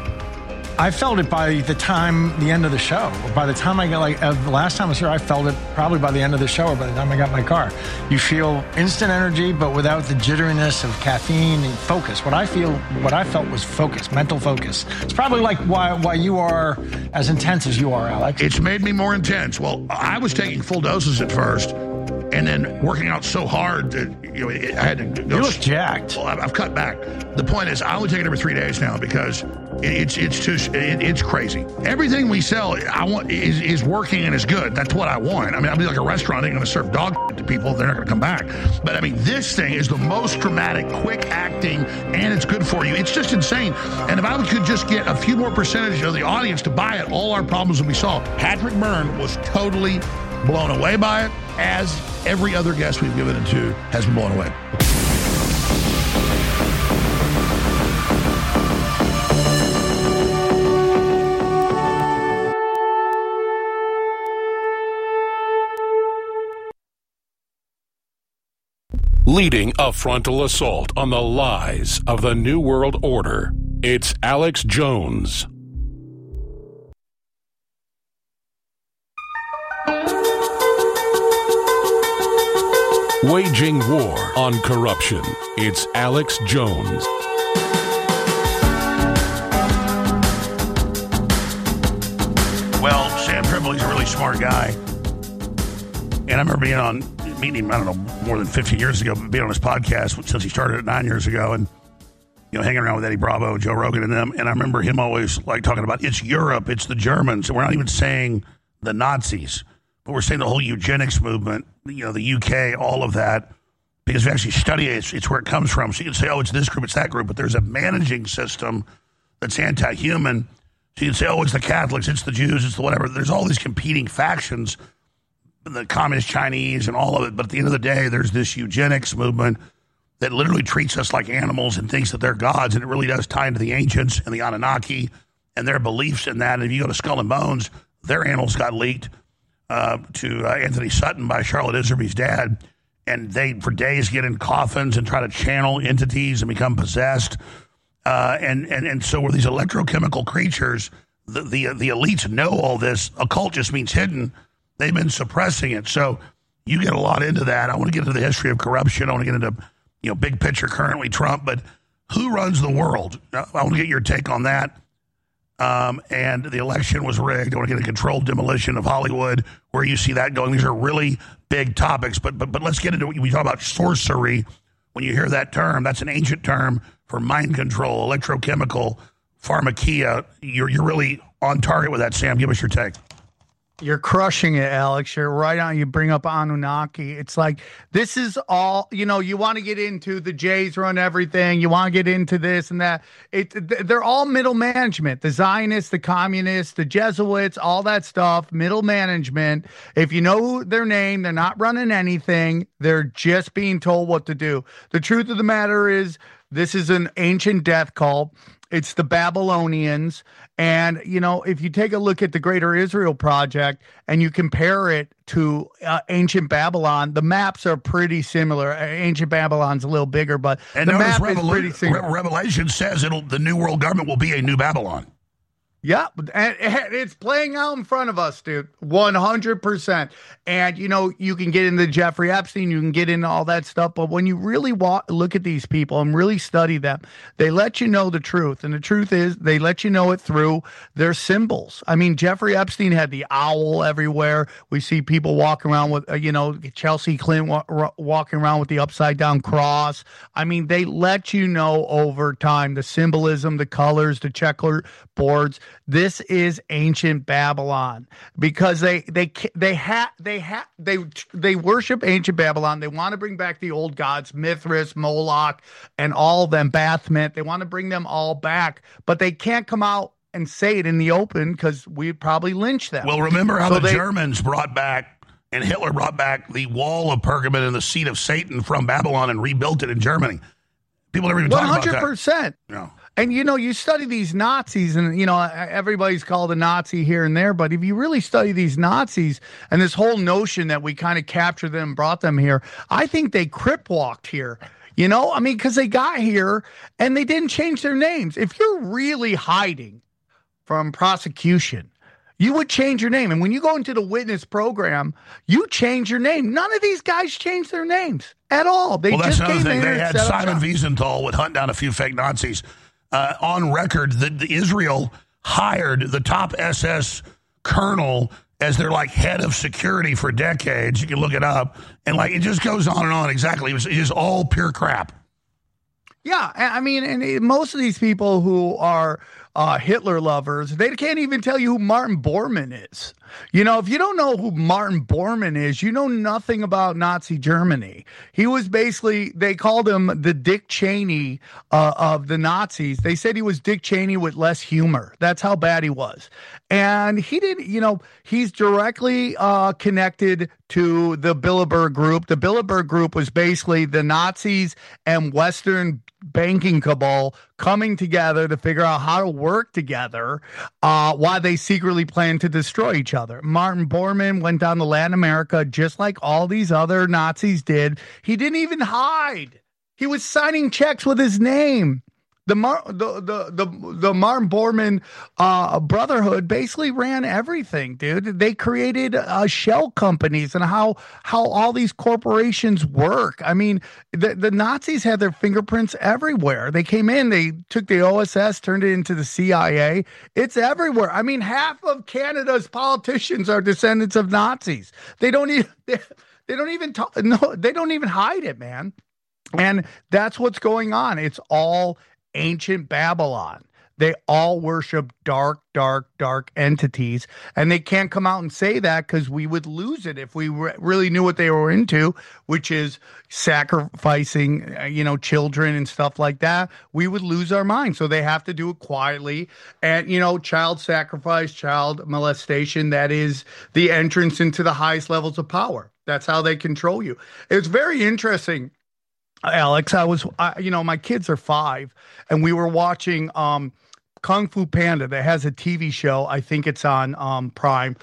I felt it by the time, the end of the show. By the time I got, like, uh, the last time I was here, I felt it probably by the end of the show or by the time I got in my car. You feel instant energy, but without the jitteriness of caffeine and focus. What I feel, what I felt was focus, mental focus. It's probably like why why you are as intense as you are, Alex. It's made me more intense. Well, I was taking full doses at first, and then working out so hard that, you know, I had to go. You look jacked. Well, I've cut back. The point is, I only take it every three days now because it's it's too it, it's crazy. Everything we sell, I want is, is working and is good. That's what I want. I mean, I'll be like a restaurant. Ain't going to serve dog shit to people. They're not going to come back. But I mean, this thing is the most dramatic, quick acting, and it's good for you. It's just insane. And if I could just get a few more percentage of the audience to buy it, all our problems would be solved. Patrick Byrne was totally blown away by it, as every other guest we've given it to has been blown away. Leading a frontal assault on the lies of the New World Order, it's Alex Jones. Waging war on corruption, it's Alex Jones. Well, Sam Tripoli's a really smart guy. And I remember being on, meeting him, I don't know, more than fifteen years ago, but being on his podcast since he started it nine years ago, and, you know, hanging around with Eddie Bravo, Joe Rogan, and them. And I remember him always, like, talking about, it's Europe, it's the Germans. And we're not even saying the Nazis, but we're saying the whole eugenics movement, you know, the U K, all of that. Because if you actually study it, it's, it's where it comes from. So you can say, oh, it's this group, it's that group, but there's a managing system that's anti-human. So you can say, oh, it's the Catholics, it's the Jews, it's the whatever. There's all these competing factions, the communist Chinese and all of it. But at the end of the day, there's this eugenics movement that literally treats us like animals and thinks that they're gods. And it really does tie into the ancients and the Anunnaki and their beliefs in that. And if you go to Skull and Bones, their annals got leaked uh, to uh, Anthony Sutton by Charlotte Iserby's dad. And they, for days, get in coffins and try to channel entities and become possessed. Uh, and, and, and so were these electrochemical creatures. The, the, the elites know all this. Occult just means hidden. They've been suppressing it. So you get a lot into that. I want to get into the history of corruption. I want to get into, you know, big picture, currently Trump. But who runs the world? I want to get your take on that. Um, and the election was rigged. I want to get a controlled demolition of Hollywood. Where you see that going? These are really big topics. But but but let's get into it. We talk about sorcery. When you hear that term, that's an ancient term for mind control, electrochemical, pharmakia. You're you're really on target with that, Sam. Give us your take. You're crushing it, Alex. You're right on. You bring up Anunnaki. It's like, this is all, you know, you want to get into the Jays run everything. You want to get into this and that. It, they're all middle management. The Zionists, the communists, the Jesuits, all that stuff, middle management. If you know their name, they're not running anything. They're just being told what to do. The truth of the matter is, this is an ancient death cult. It's the Babylonians. And, you know, if you take a look at the Greater Israel Project and you compare it to uh, ancient Babylon, the maps are pretty similar. Ancient Babylon's a little bigger, but and the map Revolu- is pretty similar. Re- Revelation says it'll the New World Government will be a new Babylon. Yeah, and it's playing out in front of us, dude, one hundred percent. And, you know, you can get into Jeffrey Epstein, you can get into all that stuff, but when you really walk, look at these people and really study them, they let you know the truth. And the truth is, they let you know it through their symbols. I mean, Jeffrey Epstein had the owl everywhere. We see people walking around with, uh, you know, Chelsea Clinton wa- walking around with the upside-down cross. I mean, they let you know over time the symbolism, the colors, the checker boards. This is ancient Babylon because they they they ha, they ha, they they worship ancient Babylon. They want to bring back the old gods, Mithras, Moloch, and all of them, Baphomet. They want to bring them all back, but they can't come out and say it in the open because we'd probably lynch them. Well, remember how so the they, Germans brought back and Hitler brought back the wall of Pergamon and the seat of Satan from Babylon and rebuilt it in Germany. People never even talk about that. one hundred percent. No. And, you know, you study these Nazis and, you know, everybody's called a Nazi here and there. But if you really study these Nazis and this whole notion that we kind of captured them, brought them here, I think they crip walked here. You know, I mean, because they got here and they didn't change their names. If you're really hiding from prosecution, you would change your name. And when you go into the witness program, you change your name. None of these guys changed their names at all. They well, that's just another came thing. in They and had set up Simon shop. Wiesenthal would hunt down a few fake Nazis. Uh, on record that the Israel hired the top S S colonel as their like head of security for decades. You can look it up, and like it just goes on and on. Exactly, it was it is all pure crap. Yeah, I mean, and it, most of these people who are uh, Hitler lovers, they can't even tell you who Martin Bormann is. You know, if you don't know who Martin Bormann is, you know nothing about Nazi Germany. He was basically, they called him the Dick Cheney uh, of the Nazis. They said he was Dick Cheney with less humor. That's how bad he was. And he didn't, you know, he's directly uh, connected to the Bilderberg Group. The Bilderberg Group was basically the Nazis and Western banking cabal coming together to figure out how to work together uh, while they secretly planned to destroy each other. Martin Bormann went down to Latin America just like all these other Nazis did. He didn't even hide. He was signing checks with his name. The Mar- the, the the the Martin Bormann uh, Brotherhood basically ran everything, dude. They created uh, shell companies and how how all these corporations work. I mean, the the Nazis had their fingerprints everywhere. They came in, they took the O S S, turned it into the C I A. It's everywhere. I mean, half of Canada's politicians are descendants of Nazis. They don't even they, they don't even talk, no, they don't even hide it, man. And that's what's going on. It's all ancient Babylon. They all worship dark, dark, dark entities, and they can't come out and say that because we would lose it if we re- really knew what they were into, which is sacrificing, uh, you know, children and stuff like that. We would lose our mind. So they have to do it quietly. And, you know, child sacrifice, child molestation, that is the entrance into the highest levels of power. That's how they control you. It's very interesting. Alex, I was, I, you know, my kids are five, and we were watching um, Kung Fu Panda that has a T V show. I think it's on um, Prime,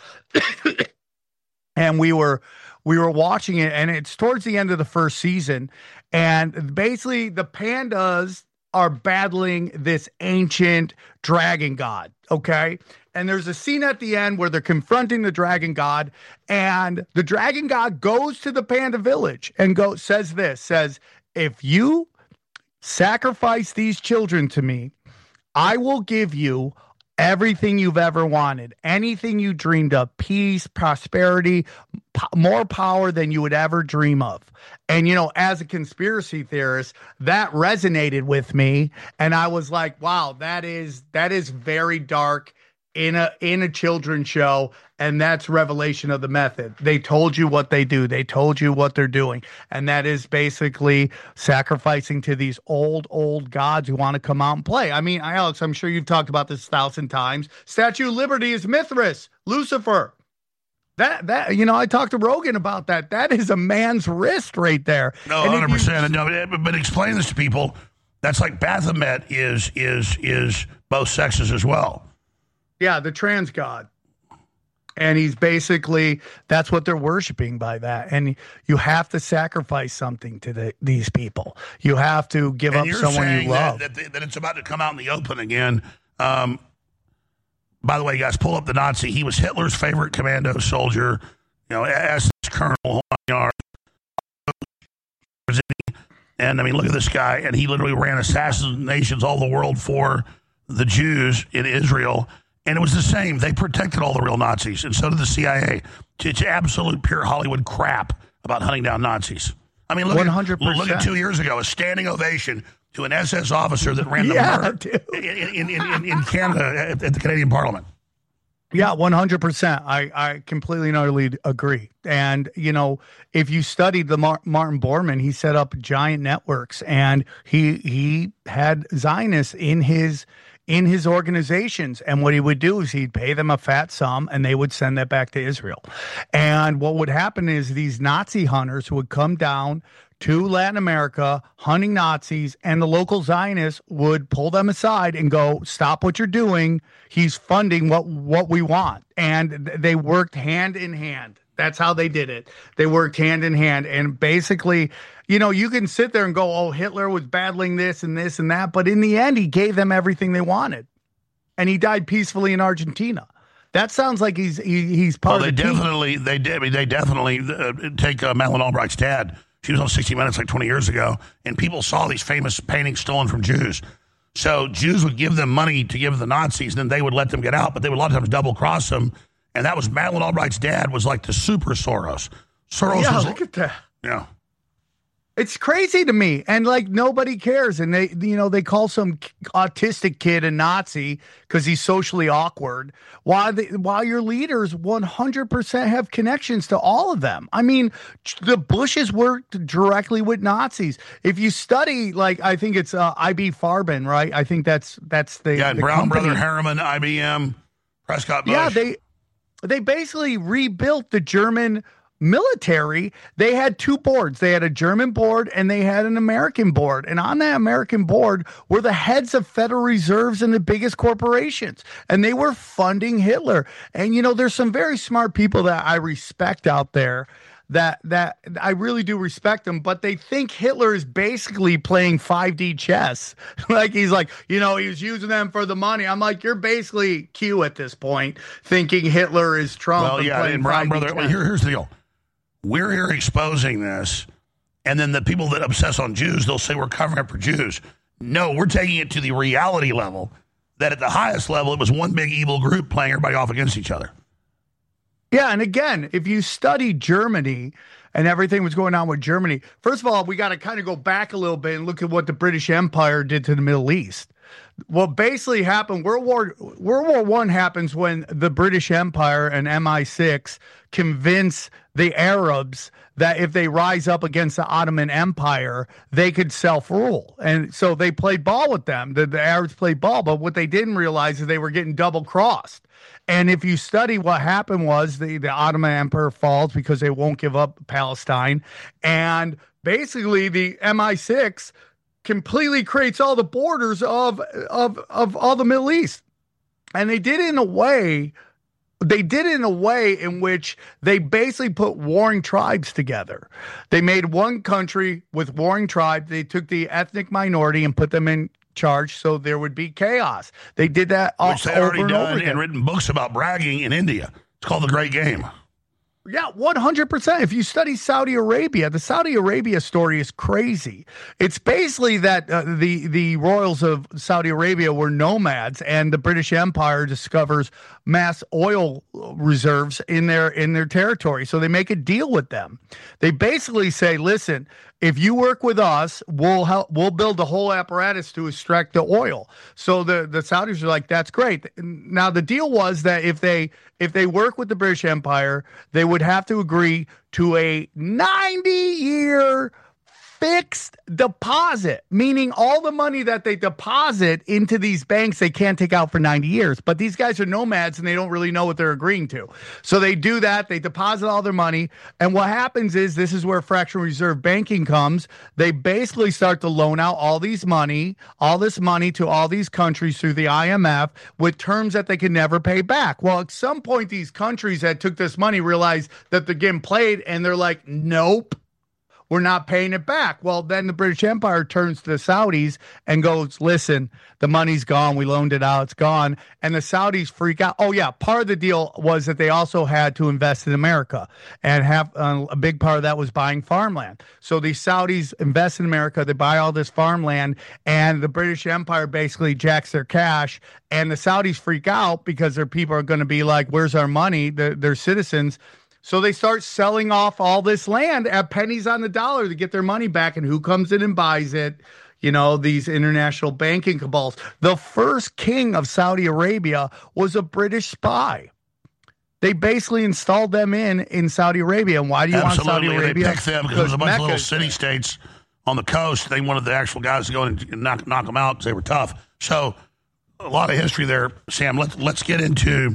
and we were we were watching it, and it's towards the end of the first season, and basically the pandas are battling this ancient dragon god. Okay. And there's a scene at the end where they're confronting the dragon god, and the dragon god goes to the panda village and go says this, says, if you sacrifice these children to me, I will give you everything you've ever wanted, anything you dreamed of, peace, prosperity, p- more power than you would ever dream of. And, you know, as a conspiracy theorist, that resonated with me. And I was like, wow, that is that is very dark in a in a children's show. And that's revelation of the method. They told you what they do. They told you what they're doing. And that is basically sacrificing to these old, old gods who want to come out and play. I mean, Alex, I'm sure you've talked about this a thousand times. Statue of Liberty is Mithras, Lucifer. That, that you know, I talked to Rogan about that. That is a man's wrist right there. No, one hundred percent. No, but, but explain this to people. That's like Baphomet is is is both sexes as well. Yeah, the trans god. And he's basically, that's what they're worshiping by that. And you have to sacrifice something to the, these people. You have to give and up you're someone saying you love. That, that, that it's about to come out in the open again. Um, by the way, guys, pull up the Nazi. He was Hitler's favorite commando soldier, you know, S S Colonel. And, I mean, look at this guy. And he literally ran assassinations all the world for the Jews in Israel. And it was the same. They protected all the real Nazis, and so did the C I A. It's absolute pure Hollywood crap about hunting down Nazis. I mean, look, one hundred percent. At, look at two years ago, a standing ovation to an S S officer that ran the yeah, murder in, in, in, in, in Canada at, at the Canadian Parliament. Yeah, one hundred percent. I, I completely and utterly agree. And, you know, if you studied the Mar- Martin Bormann, he set up giant networks, and he he had Zionists in his in his organizations. And what he would do is he'd pay them a fat sum and they would send that back to Israel. And what would happen is these Nazi hunters would come down to Latin America hunting Nazis, and the local Zionists would pull them aside and go, stop what you're doing. He's funding what, what we want. And th- they worked hand in hand. That's how they did it. They worked hand in hand. And basically, you know, you can sit there and go, oh, Hitler was battling this and this and that. But in the end, he gave them everything they wanted. And he died peacefully in Argentina. That sounds like he's he, he's part well, of they the definitely, team. They did. They definitely uh, take uh, Madeleine Albright's dad. She was on sixty minutes like twenty years ago. And people saw these famous paintings stolen from Jews. So Jews would give them money to give the Nazis, and then they would let them get out. But they would a lot of times double cross them. And that was Madeleine Albright's dad was like the super Soros. Soros yeah, was, look at that. Yeah. It's crazy to me. And like nobody cares. And they, you know, they call some autistic kid a Nazi because he's socially awkward. While, they, while your leaders one hundred percent have connections to all of them. I mean, the Bushes worked directly with Nazis. If you study, like, I think it's uh, I B Farben, right? I think that's that's the Yeah, the Brown company. Brother Harriman, I B M, Prescott Bush. Yeah, they they basically rebuilt the German military. They had two boards. They had a German board and they had an American board. And on that American board were the heads of Federal Reserves and the biggest corporations. And they were funding Hitler. And, you know, there's some very smart people that I respect out there that that I really do respect them, but they think Hitler is basically playing five D chess. Like he's like, you know, he was using them for the money. I'm like, you're basically Q at this point, thinking Hitler is Trump. Well, and yeah, playing and Brown five D Brother, well, chess. here, here's the deal. We're here exposing this, and then the people that obsess on Jews, they'll say we're covering up for Jews. No, we're taking it to the reality level, that at the highest level, it was one big evil group playing everybody off against each other. Yeah, and again, if you study Germany and everything was going on with Germany, first of all, we got to kind of go back a little bit and look at what the British Empire did to the Middle East. What basically happened, World War World War One happens when the British Empire and M I six convince the Arabs that if they rise up against the Ottoman Empire, they could self-rule. And so they played ball with them. The, the Arabs played ball, but what they didn't realize is they were getting double-crossed. And if you study what happened was the, the Ottoman Empire falls because they won't give up Palestine. And basically the M I six completely creates all the borders of, of, of all the Middle East. And they did it in a way, they did it in a way in which they basically put warring tribes together. They made one country with warring tribes. They took the ethnic minority and put them in charge so there would be chaos. They did that all, Which they over already and done over again. and written books about bragging in India. It's called The Great Game. Yeah, one hundred percent. If you study Saudi Arabia, the Saudi Arabia story is crazy. It's basically that uh, the, the royals of Saudi Arabia were nomads, and the British Empire discovers mass oil reserves in their in their territory. So they make a deal with them. They basically say, listen, if you work with us, we'll help, we'll build the whole apparatus to extract the oil. So the, the Saudis are like, that's great. Now the deal was that if they if they work with the British Empire, they would have to agree to a ninety-year fixed deposit, meaning all the money that they deposit into these banks, they can't take out for ninety years. But these guys are nomads and they don't really know what they're agreeing to. So they do that. They deposit all their money. And what happens is, this is where fractional reserve banking comes. They basically start to loan out all these money, all this money to all these countries through the I M F with terms that they can never pay back. Well, at some point, these countries that took this money realized that the game played, and they're like, nope, we're not paying it back. Well, then the British Empire turns to the Saudis and goes, listen, the money's gone. We loaned it out. It's gone. And the Saudis freak out. Oh, yeah. Part of the deal was that they also had to invest in America, and have uh, a big part of that was buying farmland. So the Saudis invest in America. They buy all this farmland, and the British Empire basically jacks their cash. And the Saudis freak out because their people are going to be like, where's our money? Their, their citizens. So they start selling off all this land at pennies on the dollar to get their money back. And who comes in and buys it? You know, these international banking cabals. The first king of Saudi Arabia was a British spy. They basically installed them in in Saudi Arabia. And why do you Absolutely. want Saudi Arabia? They picked them because there was a bunch Mecca, of little city-states on the coast. They wanted the actual guys to go and knock, knock them out because they were tough. So a lot of history there, Sam. Let's, let's get into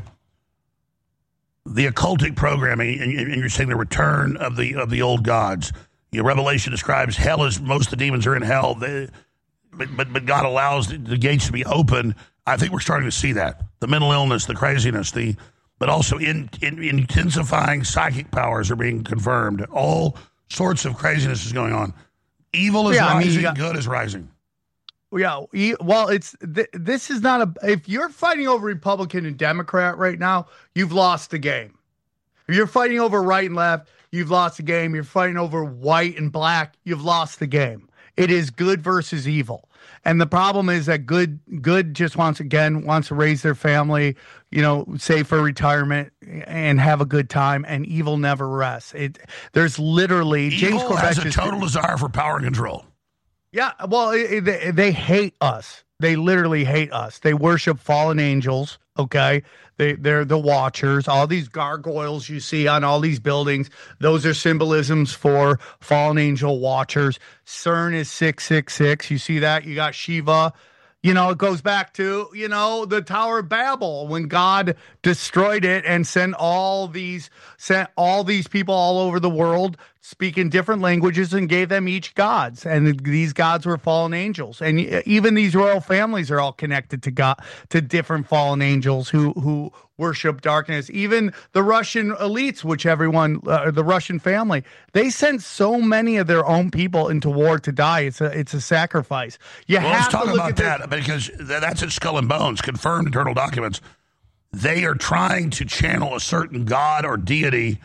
the occultic programming, and you're saying the return of the of the old gods. Your Revelation describes hell as most of the demons are in hell, they, but, but but God allows the, the gates to be open. I think we're starting to see that. The mental illness, the craziness, the but also in, in, intensifying psychic powers are being confirmed. All sorts of craziness is going on. Evil is yeah, rising, I mean, got, good is rising. Yeah, well, it's th- this is not a. If you're fighting over Republican and Democrat right now, you've lost the game. If you're fighting over right and left, you've lost the game. You're fighting over white and black, you've lost the game. It is good versus evil, and the problem is that good, good just wants again wants to raise their family, you know, save for retirement and have a good time, and evil never rests. It there's literally evil James Corbett has a total desire for power and control. Yeah, well, it, they, they hate us. They literally hate us. They worship fallen angels, okay? They, they're the watchers. All these gargoyles you see on all these buildings, those are symbolisms for fallen angel watchers. CERN is six six six. You see that? You got Shiva. You know, it goes back to, you know, the Tower of Babel when God destroyed it and sent all these sent all these people all over the world speaking different languages and gave them each gods. And these gods were fallen angels. And even these royal families are all connected to God, to different fallen angels who who worship darkness. Even the Russian elites, which everyone, uh, the Russian family, they sent so many of their own people into war to die. It's a it's a sacrifice. You well, have let's talk to look about at that this. because that's in Skull and Bones, confirmed internal documents. They are trying to channel a certain god or deity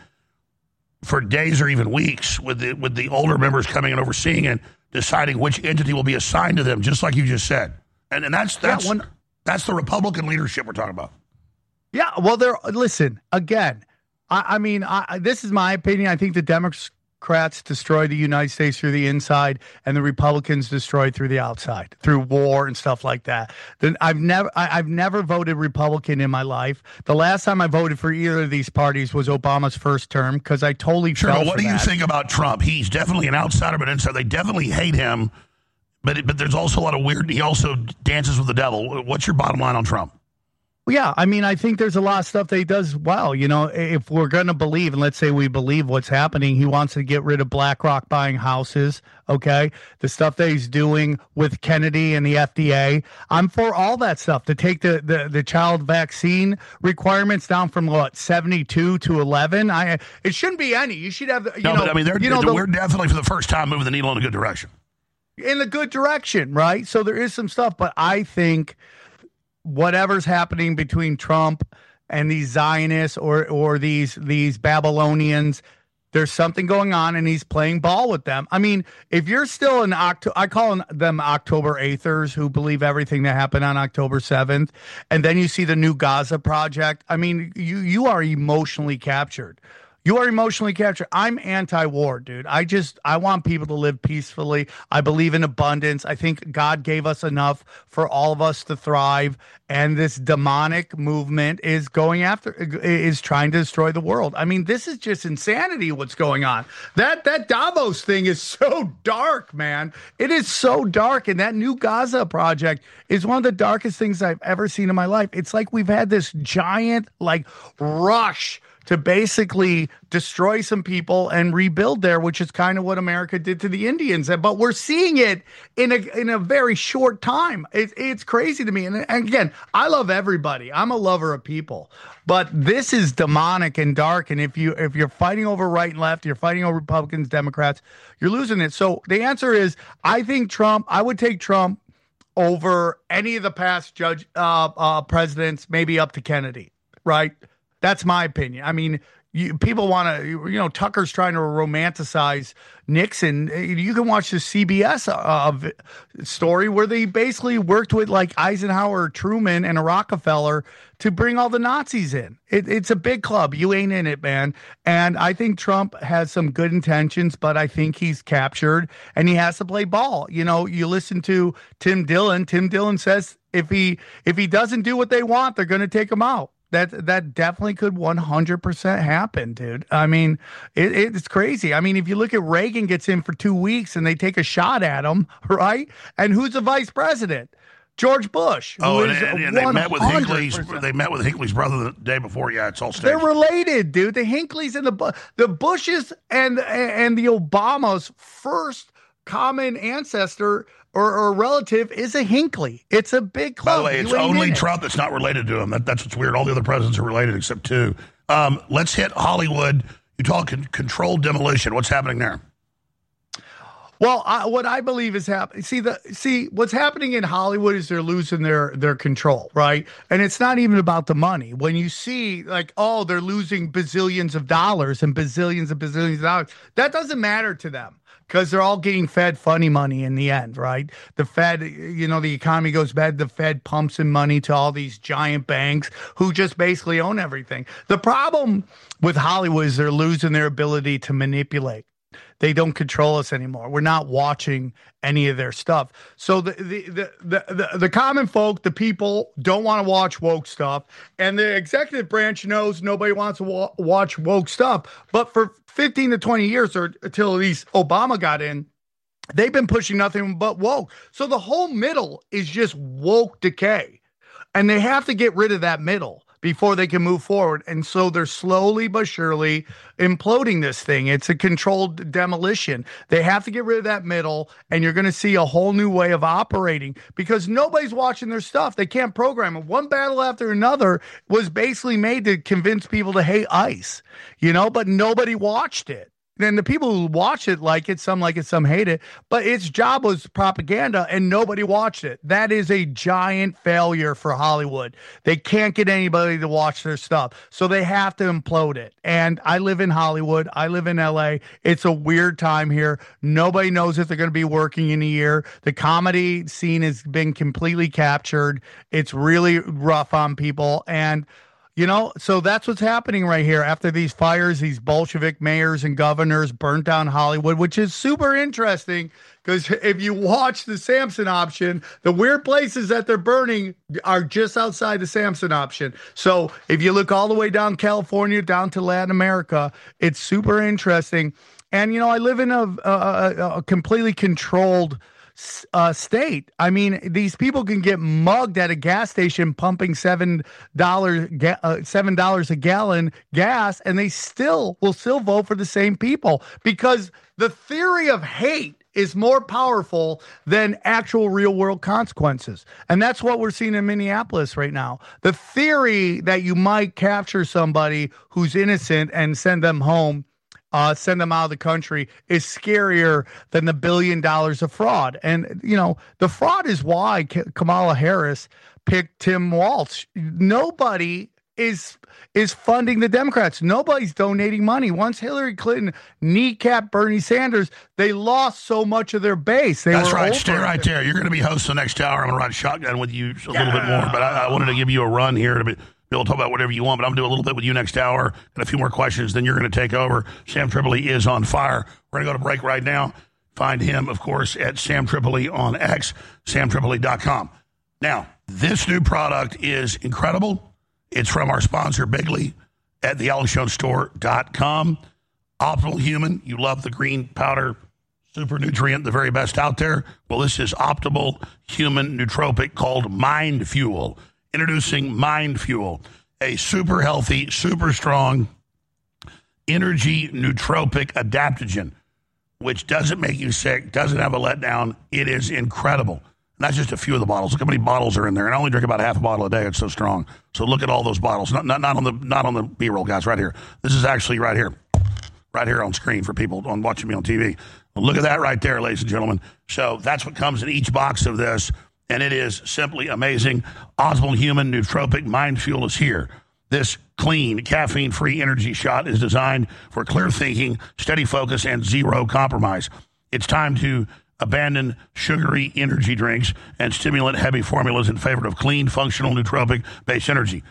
for days or even weeks, with the with the older members coming and overseeing and deciding which entity will be assigned to them, just like you just said. And and that's that's yeah, when, that's the Republican leadership we're talking about. Yeah, well, they're listen again. I, I mean, I, this is my opinion. I think the Democrats destroy the United States through the inside, and the Republicans destroy through the outside, through war and stuff like that. Then I've never, I, I've never voted Republican in my life. The last time I voted for either of these parties was Obama's first term because I totally sure. fell What for do you that. think about Trump? He's definitely an outsider, but inside they definitely hate him. But but there's also a lot of weird. He also dances with the devil. What's your bottom line on Trump? Yeah, I mean, I think there's a lot of stuff that he does well. You know, if we're going to believe, and let's say we believe what's happening, he wants to get rid of BlackRock buying houses, okay? The stuff that he's doing with Kennedy and the F D A. I'm for all that stuff, to take the, the, the child vaccine requirements down from, what, seventy-two to eleven? I It shouldn't be any. You should have, you no, know. But, I mean, they're, you know, we're the, definitely, for the first time, moving the needle in a good direction. In a good direction, right? So there is some stuff, but I think whatever's happening between Trump and these Zionists or or these these Babylonians. There's something going on, and he's playing ball with them. I mean, if you're still in October, I call them October eighthers who believe everything that happened on October seventh, and then you see the new Gaza project. I mean, you you are emotionally captured. You are emotionally captured. I'm anti-war, dude. I just, I want people to live peacefully. I believe in abundance. I think God gave us enough for all of us to thrive. And this demonic movement is going after, is trying to destroy the world. I mean, this is just insanity what's going on. That, that Davos thing is so dark, man. It is so dark. And that new Gaza project is one of the darkest things I've ever seen in my life. It's like we've had this giant, like, rush to basically destroy some people and rebuild there, which is kind of what America did to the Indians. But we're seeing it in a in a very short time. It, it's crazy to me. And, and again, I love everybody. I'm a lover of people. But this is demonic and dark. And if you if you're fighting over right and left, you're fighting over Republicans, Democrats, you're losing it. So the answer is, I think Trump. I would take Trump over any of the past judge uh, uh, presidents, maybe up to Kennedy, right? That's my opinion. I mean, you, people want to, you know, Tucker's trying to romanticize Nixon. You can watch the C B S uh, story where they basically worked with like Eisenhower, Truman, and a Rockefeller to bring all the Nazis in. It, it's a big club. You ain't in it, man. And I think Trump has some good intentions, but I think he's captured and he has to play ball. You know, you listen to Tim Dillon. Tim Dillon says if he if he doesn't do what they want, they're going to take him out. That that definitely could one hundred percent happen, dude. I mean, it, it's crazy. I mean, if you look at Reagan gets in for two weeks and they take a shot at him, right? And who's the vice president? George Bush. Oh, and, and, and they met with Hinckley's. They met with Hinckley's brother the day before. Yeah, it's all staged. They're related, dude. The Hinckleys and the the Bushes and and the Obamas' first common ancestor or, or relative is a Hinckley. It's a big club. By the way, it's only Trump that's not related to him. That, that's what's weird. All the other presidents are related except two. Um, let's hit Hollywood. You talk con- controlled demolition. What's happening there? Well, I, what I believe is happening. See the see what's happening in Hollywood is they're losing their their control, right? And it's not even about the money. When you see like, oh, they're losing bazillions of dollars and bazillions and bazillions of dollars, that doesn't matter to them. Because they're all getting fed funny money in the end, right? The Fed, you know, the economy goes bad. The Fed pumps in money to all these giant banks who just basically own everything. The problem with Hollywood is they're losing their ability to manipulate. They don't control us anymore. We're not watching any of their stuff. So the the the the, the, the common folk, the people, don't want to watch woke stuff. And the executive branch knows nobody wants to wa- watch woke stuff. But for fifteen to twenty years, or until at least Obama got in, they've been pushing nothing but woke. So the whole middle is just woke decay. And they have to get rid of that middle before they can move forward. And so they're slowly but surely imploding this thing. It's a controlled demolition. They have to get rid of that middle, and you're going to see a whole new way of operating because nobody's watching their stuff. They can't program it. One battle after another was basically made to convince people to hate ICE, you know, but nobody watched it. Then the people who watch it like it, some like it, some hate it, but its job was propaganda and nobody watched it. That is a giant failure for Hollywood. They can't get anybody to watch their stuff, so they have to implode it. And I live in Hollywood. I live in L A. It's a weird time here. Nobody knows if they're going to be working in a year. The comedy scene has been completely captured. It's really rough on people. And you know, so that's what's happening right here. After these fires, these Bolshevik mayors and governors burnt down Hollywood, which is super interesting because if you watch the Samson option, the weird places that they're burning are just outside the Samson option. So if you look all the way down California, down to Latin America, it's super interesting. And, you know, I live in a, a, a completely controlled Uh, state. I mean, these people can get mugged at a gas station pumping seven dollars ga- uh, seven dollars a gallon gas, and they still will still vote for the same people because the theory of hate is more powerful than actual real world consequences. And that's what we're seeing in Minneapolis right now. The theory that you might capture somebody who's innocent and send them home, Uh, send them out of the country is scarier than the billion dollars of fraud. And, you know, the fraud is why Kamala Harris picked Tim Walz. Nobody is is funding the Democrats. Nobody's donating money. Once Hillary Clinton kneecapped Bernie Sanders, they lost so much of their base. They That's were right. over. Stay right there. You're going to be host the next hour. I'm going to ride shotgun with you a little bit more, but I, I wanted to give you a run here to be, be able to talk about whatever you want, but I'm going to do a little bit with you next hour and a few more questions. Then you're going to take over. Sam Tripoli is on fire. We're going to go to break right now. Find him, of course, at Sam Tripoli on X, sam tripoli dot com. Now, this new product is incredible. It's from our sponsor, Bigley, at the alex jones store dot com. Optimal Human. You love the green powder super nutrient, the very best out there. Well, this is Optimal Human Nootropic called Mind Fuel. Introducing Mind Fuel, a super healthy, super strong energy nootropic adaptogen, which doesn't make you sick, doesn't have a letdown. It is incredible. Not just a few of the bottles. Look how many bottles are in there. And I only drink about half a bottle a day. It's so strong. So look at all those bottles. Not not, not on the not on the B-roll, guys, right here. This is actually right here. Right here on screen for people on watching me on T V. Well, look at that right there, ladies and gentlemen. So that's what comes in each box of this. And it is simply amazing. Optimal Human Nootropic Mind Fuel is here. This clean, caffeine-free energy shot is designed for clear thinking, steady focus, and zero compromise. It's time to abandon sugary energy drinks and stimulant-heavy formulas in favor of clean, functional, nootropic-based energy.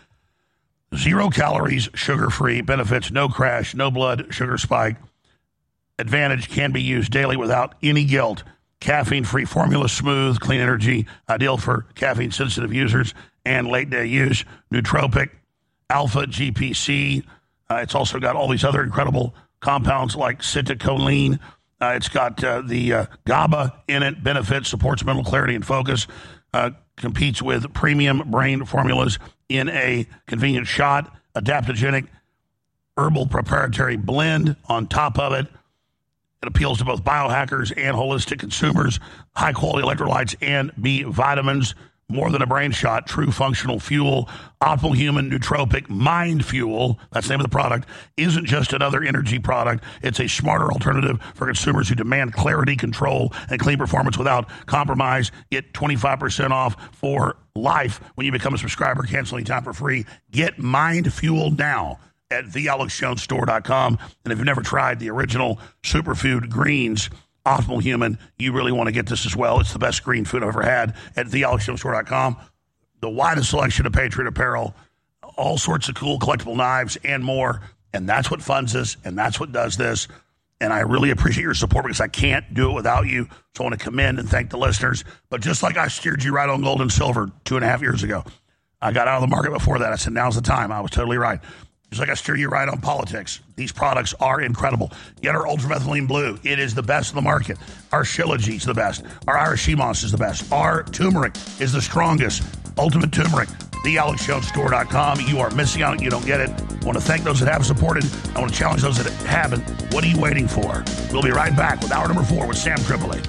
Zero calories, sugar-free, benefits, no crash, no blood sugar spike. Advantage can be used daily without any guilt. Caffeine-free formula, smooth, clean energy, ideal for caffeine-sensitive users and late-day use. Nootropic, alpha G P C. Uh, it's also got all these other incredible compounds like citicoline. Uh, it's got uh, the uh, GABA in it, benefits, supports mental clarity and focus, uh, competes with premium brain formulas in a convenient shot, adaptogenic herbal proprietary blend on top of it. It appeals to both biohackers and holistic consumers, high-quality electrolytes and B vitamins. More than a brain shot, true functional fuel. Optimal Human Nootropic Mind Fuel, that's the name of the product, isn't just another energy product. It's a smarter alternative for consumers who demand clarity, control, and clean performance without compromise. Get twenty-five percent off for life when you become a subscriber. Cancel anytime for free. Get Mind Fuel now at the alex jones store dot com. And if you've never tried the original superfood greens, Optimal Human, you really want to get this as well. It's the best green food I've ever had at the alex jones store dot com. The widest selection of Patriot apparel, all sorts of cool collectible knives and more. And that's what funds us, and that's what does this. And I really appreciate your support because I can't do it without you. So I want to commend and thank the listeners. But just like I steered you right on gold and silver two and a half years ago, I got out of the market before that. I said, now's the time. I was totally right. Just like I steer you right on politics, these products are incredible. Get our ultramethylene blue. It is the best in the market. Our Shilajit is the best. Our Irish sea moss is the best. Our turmeric is the strongest. Ultimate turmeric. the alex jones store dot com. You are missing out. You don't get it. I want to thank those that have supported. I want to challenge those that haven't. What are you waiting for? We'll be right back with hour number four with Sam Tripoli.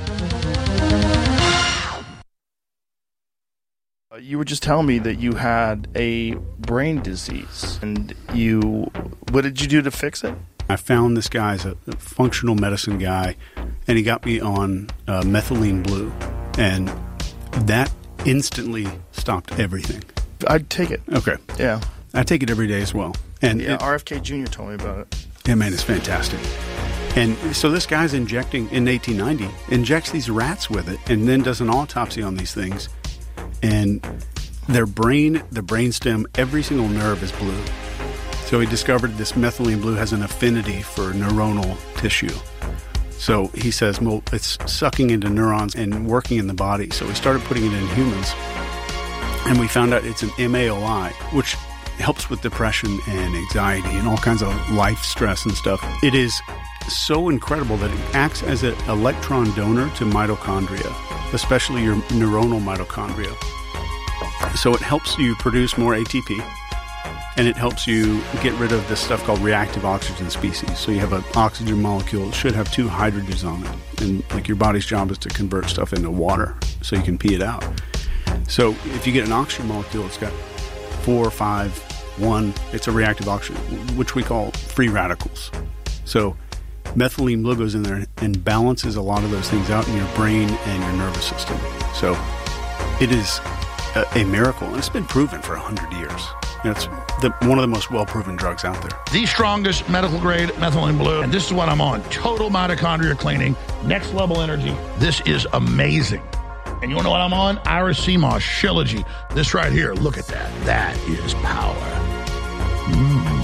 You were just telling me that you had a brain disease, and you, what did you do to fix it? I found this guy as a functional medicine guy, and he got me on uh, methylene blue, and that instantly stopped everything. I'd take it. Okay. Yeah. I take it every day as well. And yeah, it, R F K Junior told me about it. Yeah, man, it's fantastic. And so this guy's injecting, in eighteen ninety, injects these rats with it, and then does an autopsy on these things. And their brain, the brainstem, every single nerve is blue. So he discovered this methylene blue has an affinity for neuronal tissue. So he says, well, it's sucking into neurons and working in the body. So we started putting it in humans. And we found out it's an M A O I, which helps with depression and anxiety and all kinds of life stress and stuff. It is so incredible that it acts as an electron donor to mitochondria, especially your neuronal mitochondria. So it helps you produce more A T P, and it helps you get rid of this stuff called reactive oxygen species. So you have an oxygen molecule that should have two hydrogens on it, and like your body's job is to convert stuff into water so you can pee it out. So if you get an oxygen molecule, it's got four, five, one, it's a reactive oxygen, which we call free radicals. So methylene blue goes in there and balances a lot of those things out in your brain and your nervous system. So it is a, a miracle, and it's been proven for one hundred years. It's the, one of the most well-proven drugs out there. The strongest medical grade methylene blue. And this is what I'm on. Total mitochondria cleaning. Next level energy. This is amazing. And you want to know what I'm on? Iris C M O S, Shilajit. This right here. Look at that. That is power. Mm.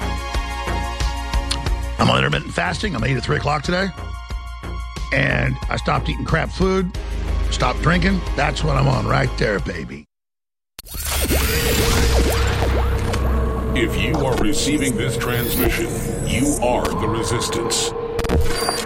I'm on intermittent fasting. I'm eating at three o'clock today. And I stopped eating crap food. Stopped drinking. That's what I'm on right there, baby. If you are receiving this transmission, you are the resistance.